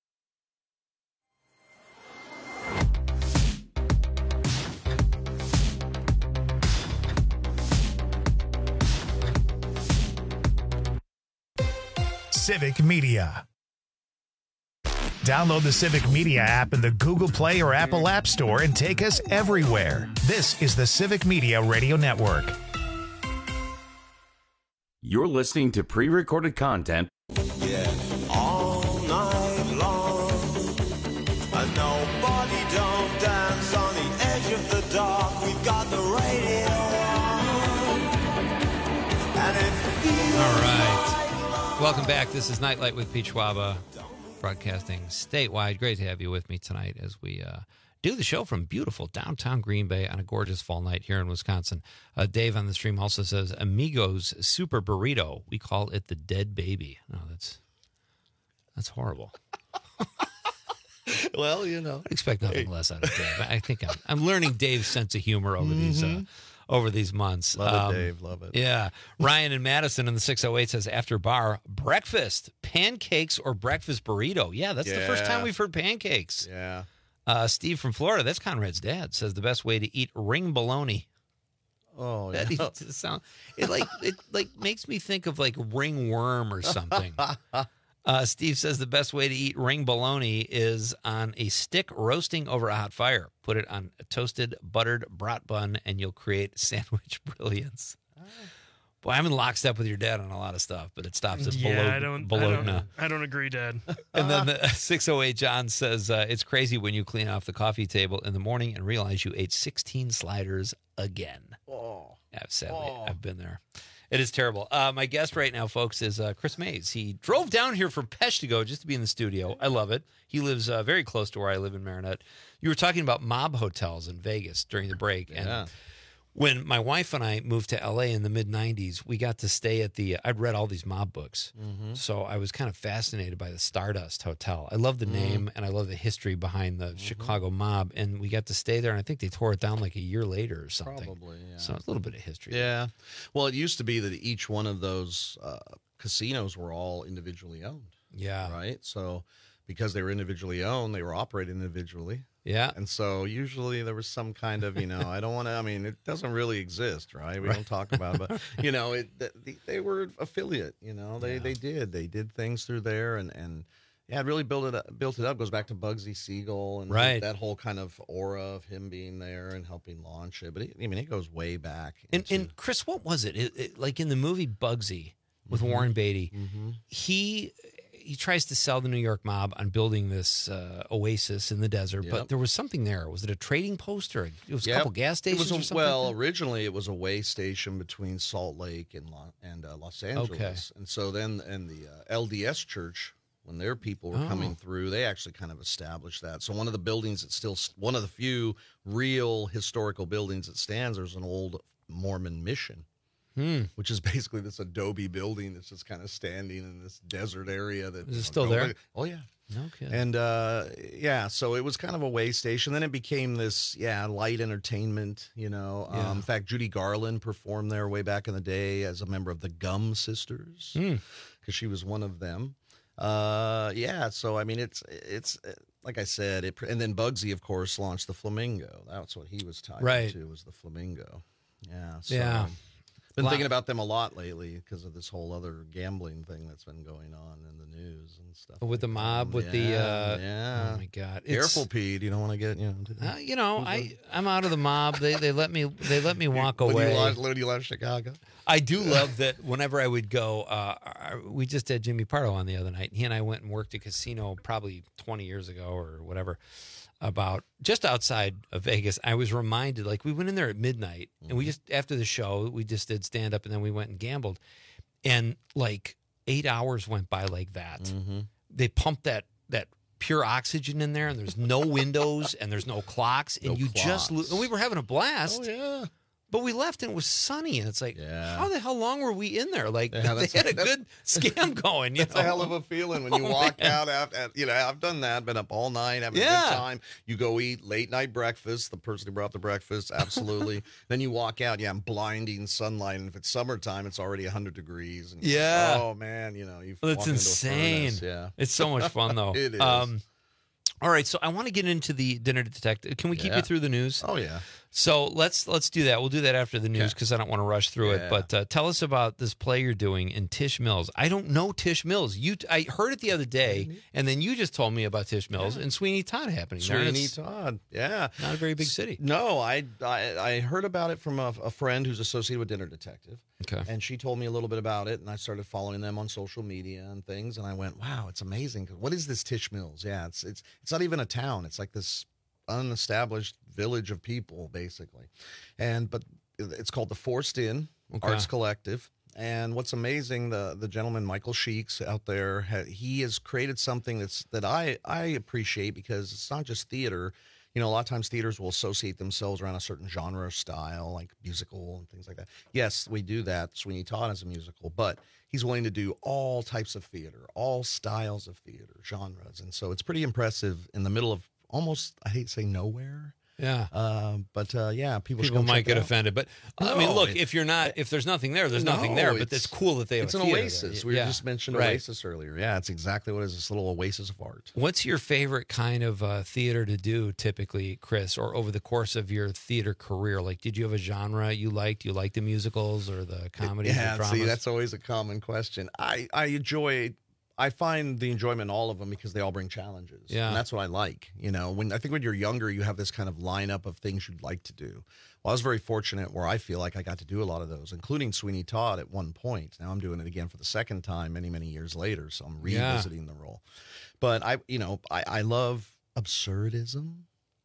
Civic Media. Download the Civic Media app in the Google Play or Apple App Store and take us everywhere. This is the Civic Media Radio Network. You're listening to pre-recorded content. Yeah, all night long. And nobody don't dance on the edge of the dark. We've got the radio on. And it feels All right. Welcome back. This is Nightlight with Pete Schwaba, broadcasting statewide. Great to have you with me tonight as we uh, do the show from beautiful downtown Green Bay on a gorgeous fall night here in Wisconsin. Uh, Dave on the stream also says, Amigos Super Burrito. We call it the Dead Baby. No, that's that's horrible. Well, you know. I expect nothing less out of Dave. I think I'm, I'm learning Dave's sense of humor over mm-hmm. these uh, over these months. Love um, it, Dave. Love it. Yeah. Ryan in Madison in the six oh eight says, after bar, breakfast, pancakes or breakfast burrito. Yeah, that's yeah. the first time we've heard pancakes. Yeah. Uh, Steve from Florida, that's Conrad's dad, says the best way to eat ring bologna. Oh, that yeah. it, sound, it like it like makes me think of like ringworm or something. Uh, Steve says the best way to eat ring bologna is on a stick roasting over a hot fire. Put it on a toasted, buttered brat bun, and you'll create sandwich brilliance. Oh. Boy, I'm in lockstep with your dad on a lot of stuff, but it stops at yeah, bologna. I don't, bologna. I don't, I don't agree, Dad. And then the six oh eight John says, uh, it's crazy when you clean off the coffee table in the morning and realize you ate sixteen sliders again. Oh. Yeah, sadly, Oh. I've been there. It is terrible. Uh, my guest right now, folks, is uh, Chris Mays. He drove down here from Peshtigo just to be in the studio. I love it. He lives uh, very close to where I live in Marinette. You were talking about mob hotels in Vegas during the break. And yeah. When my wife and I moved to L A in the mid nineties, we got to stay at the, I'd read all these mob books. Mm-hmm. So I was kind of fascinated by the Stardust Hotel. I love the Mm. name and I love the history behind the Chicago mob. And we got to stay there, and I think they tore it down like a year later or something. Probably, yeah. So a little bit of history. Yeah. Well, it used to be that each one of those uh, casinos were all individually owned. Yeah. Right? So because they were individually owned, they were operated individually. Yeah. And so usually there was some kind of, you know, I don't want to, I mean, it doesn't really exist, right? We Right. don't talk about it, but, you know, it, they, they were affiliate, you know, they, Yeah. they did. They did things through there and, and yeah, it really built it up, built it up. Goes back to Bugsy Siegel and Right. that whole kind of aura of him being there and helping launch it. But it, I mean, it goes way back. And, and Chris, what was it? It, it? Like in the movie Bugsy with Warren Beatty, Mm-hmm. he he tries to sell the New York mob on building this uh, oasis in the desert, Yep. but there was something there. Was it a trading post or it was a Yep. couple gas stations It was a, or something? well, like that? originally it was a way station between Salt Lake and Lo- and uh, Los Angeles. Okay. And so then, and the uh, L D S Church, when their people were Oh. coming through, they actually kind of established that. So one of the buildings that still, one of the few real historical buildings that stands, there's an old Mormon mission. Hmm. Which is basically this adobe building that's just kind of standing in this desert area. That Is it you know, still go there? back- Oh yeah. No kidding. And uh, yeah, so it was kind of a way station. Then it became this, yeah, light entertainment. You know, Yeah. um, in fact, Judy Garland performed there way back in the day as a member of the Gum Sisters because Hmm. she was one of them. Uh, yeah, so I mean, it's it's uh, like I said, it. And then Bugsy, of course, launched the Flamingo. That's what he was tied Right. to, was the Flamingo. Yeah. So, Yeah. Been Lot- thinking about them a lot lately because of this whole other gambling thing that's been going on in the news and stuff. With the mob, with the, Yeah, uh, yeah. oh my God. It's- Careful, Pete. You don't want to get, you know. to- Uh, you know, I I'm out of the mob. They they let me they let me walk when away. You left, when you left Chicago. I do love that whenever I would go, uh, I- we just had Jimmy Pardo on the other night. He and I went and worked a casino probably twenty years ago or whatever, about just outside of Vegas. I was reminded, like we went in there at midnight and we just, after the show, we just did stand up and then we went and gambled. And like eight hours went by like that. Mm-hmm. They pumped that, that pure oxygen in there and there's no windows and there's no clocks and No you just, lo- clocks. and we were having a blast. Oh, yeah. But we left and it was sunny, and it's like, Yeah. how the hell long were we in there? Like Yeah, they that's- had a that's- good scam going. You That's know? a hell of a feeling when you Oh, walk man. out after, you know, I've done that, been up all night, having a Yeah. good time. You go eat late night breakfast, the person who brought the breakfast, absolutely. Then you walk out, yeah, I'm blinding sunlight. And if it's summertime, it's already one hundred degrees. And you're Yeah. like, oh, man, you know, you've Well, walked it's into a insane. furnace, Yeah. It's so much fun, though. It is. Um, all right, so I want to get into the dinner detective. Can we keep Yeah. you through the news? Oh, yeah. So let's let's do that. We'll do that after the news because I don't want to rush through Yeah. it. But uh, tell us about this play you're doing in Tisch Mills. I don't know Tisch Mills. You, I heard it the other day, and then you just told me about Tisch Mills and Sweeney Todd happening there. and Sweeney it's Todd, yeah. Not a very big city. No, I, I I heard about it from a, a friend who's associated with Dinner Detective. Okay. And she told me a little bit about it, and I started following them on social media and things, and I went, wow, it's amazing. What is this Tisch Mills? Yeah, it's it's it's not even a town. It's like this unestablished village of people, basically. And but it's called the Forced Inn Okay. Arts Collective. And what's amazing, the the gentleman Michael Sheeks out there, ha, he has created something that's that I I appreciate because it's not just theater. You know, a lot of times theaters will associate themselves around a certain genre or style, like musical and things like that. Yes, we do that. Sweeney Todd is a musical, but he's willing to do all types of theater, all styles of theater, genres. And so it's pretty impressive in the middle of almost, I hate to say nowhere. Yeah. Uh, but uh, yeah, people, should People come might check get it out. offended, but I mean, No, look, it- if you're not, if there's nothing there, there's nothing No, there. But it's- it's cool that they have It's a an theater oasis. there. We Yeah. just mentioned Right. oasis earlier. Yeah, it's exactly what it is. This little oasis of art. What's your favorite kind of uh, theater to do typically, Chris, or over the course of your theater career? Like, did you have a genre you liked? You liked the musicals or the comedies or Yeah, dramas? see, that's always a common question. I, I enjoy, I find the enjoyment in all of them because they all bring challenges. Yeah. And that's what I like. You know, when I think when you're younger, you have this kind of lineup of things you'd like to do. Well, I was very fortunate where I feel like I got to do a lot of those, including Sweeney Todd at one point. Now I'm doing it again for the second time many, many years later. So I'm Yeah. revisiting the role. But I, you know, I, I love absurdism.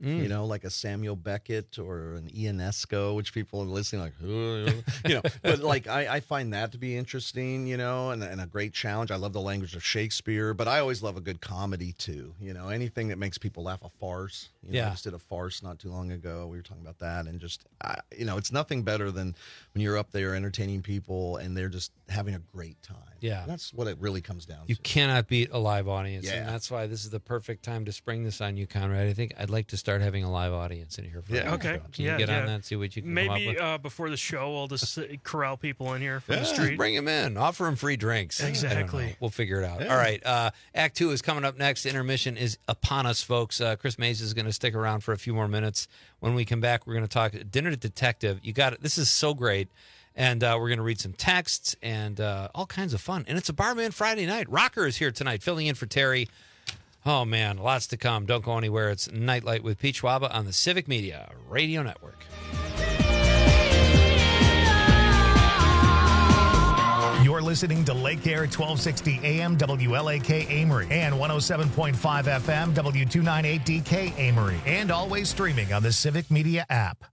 Mm. You know, like a Samuel Beckett or an Ionesco, which people are listening like, you know, but like I, I find that to be interesting, you know, and, and a great challenge. I love the language of Shakespeare, but I always love a good comedy too. You know, anything that makes people laugh, a farce. You know, Yeah. I just did a farce not too long ago. We were talking about that, and just, uh, you know, it's nothing better than when you're up there entertaining people and they're just having a great time. Yeah. That's what it really comes down You to. cannot beat a live audience, Yeah. and that's why this is the perfect time to spring this on you, Conrad. I think I'd like to start having a live audience in here. For Yeah. our Okay. show. Can yeah, you get yeah. on that and see what you can come up Maybe with? uh, before the show, I'll just uh, corral people in here from Yeah, the street. bring them in. Offer them free drinks. I don't Exactly. know. We'll figure it out. Yeah. All right. Uh, Act two is coming up next. Intermission is upon us, folks. Uh, Chris Mays is going to stick around for a few more minutes. When we come back, we're going to talk Dinner Detective. You got it. This is so great. And uh, we're going to read some texts and uh, all kinds of fun. And it's a Barman Friday night. Rocker is here tonight, filling in for Terry. Oh, man, lots to come. Don't go anywhere. It's Nightlight with Pete Schwaba on the Civic Media Radio Network. You're listening to Lake Air twelve sixty A M W L A K Amory and one oh seven point five F M W two ninety-eight D K Amory, and always streaming on the Civic Media app.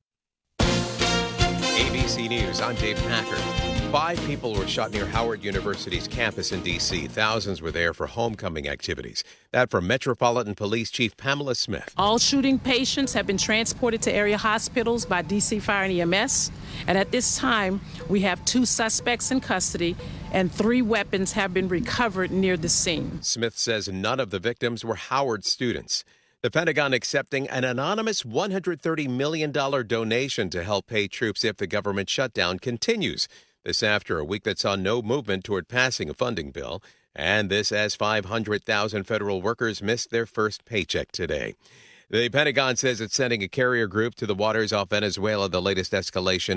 A B C News, I'm Dave Packer. Five people were shot near Howard University's campus in D C Thousands were there for homecoming activities. That from Metropolitan Police Chief Pamela Smith. All shooting patients have been transported to area hospitals by D C Fire and E M S. And at this time, we have two suspects in custody and three weapons have been recovered near the scene. Smith says none of the victims were Howard students. The Pentagon accepting an anonymous one hundred thirty million dollars donation to help pay troops if the government shutdown continues. This after a week that saw no movement toward passing a funding bill. And this as five hundred thousand federal workers missed their first paycheck today. The Pentagon says it's sending a carrier group to the waters off Venezuela. The latest escalation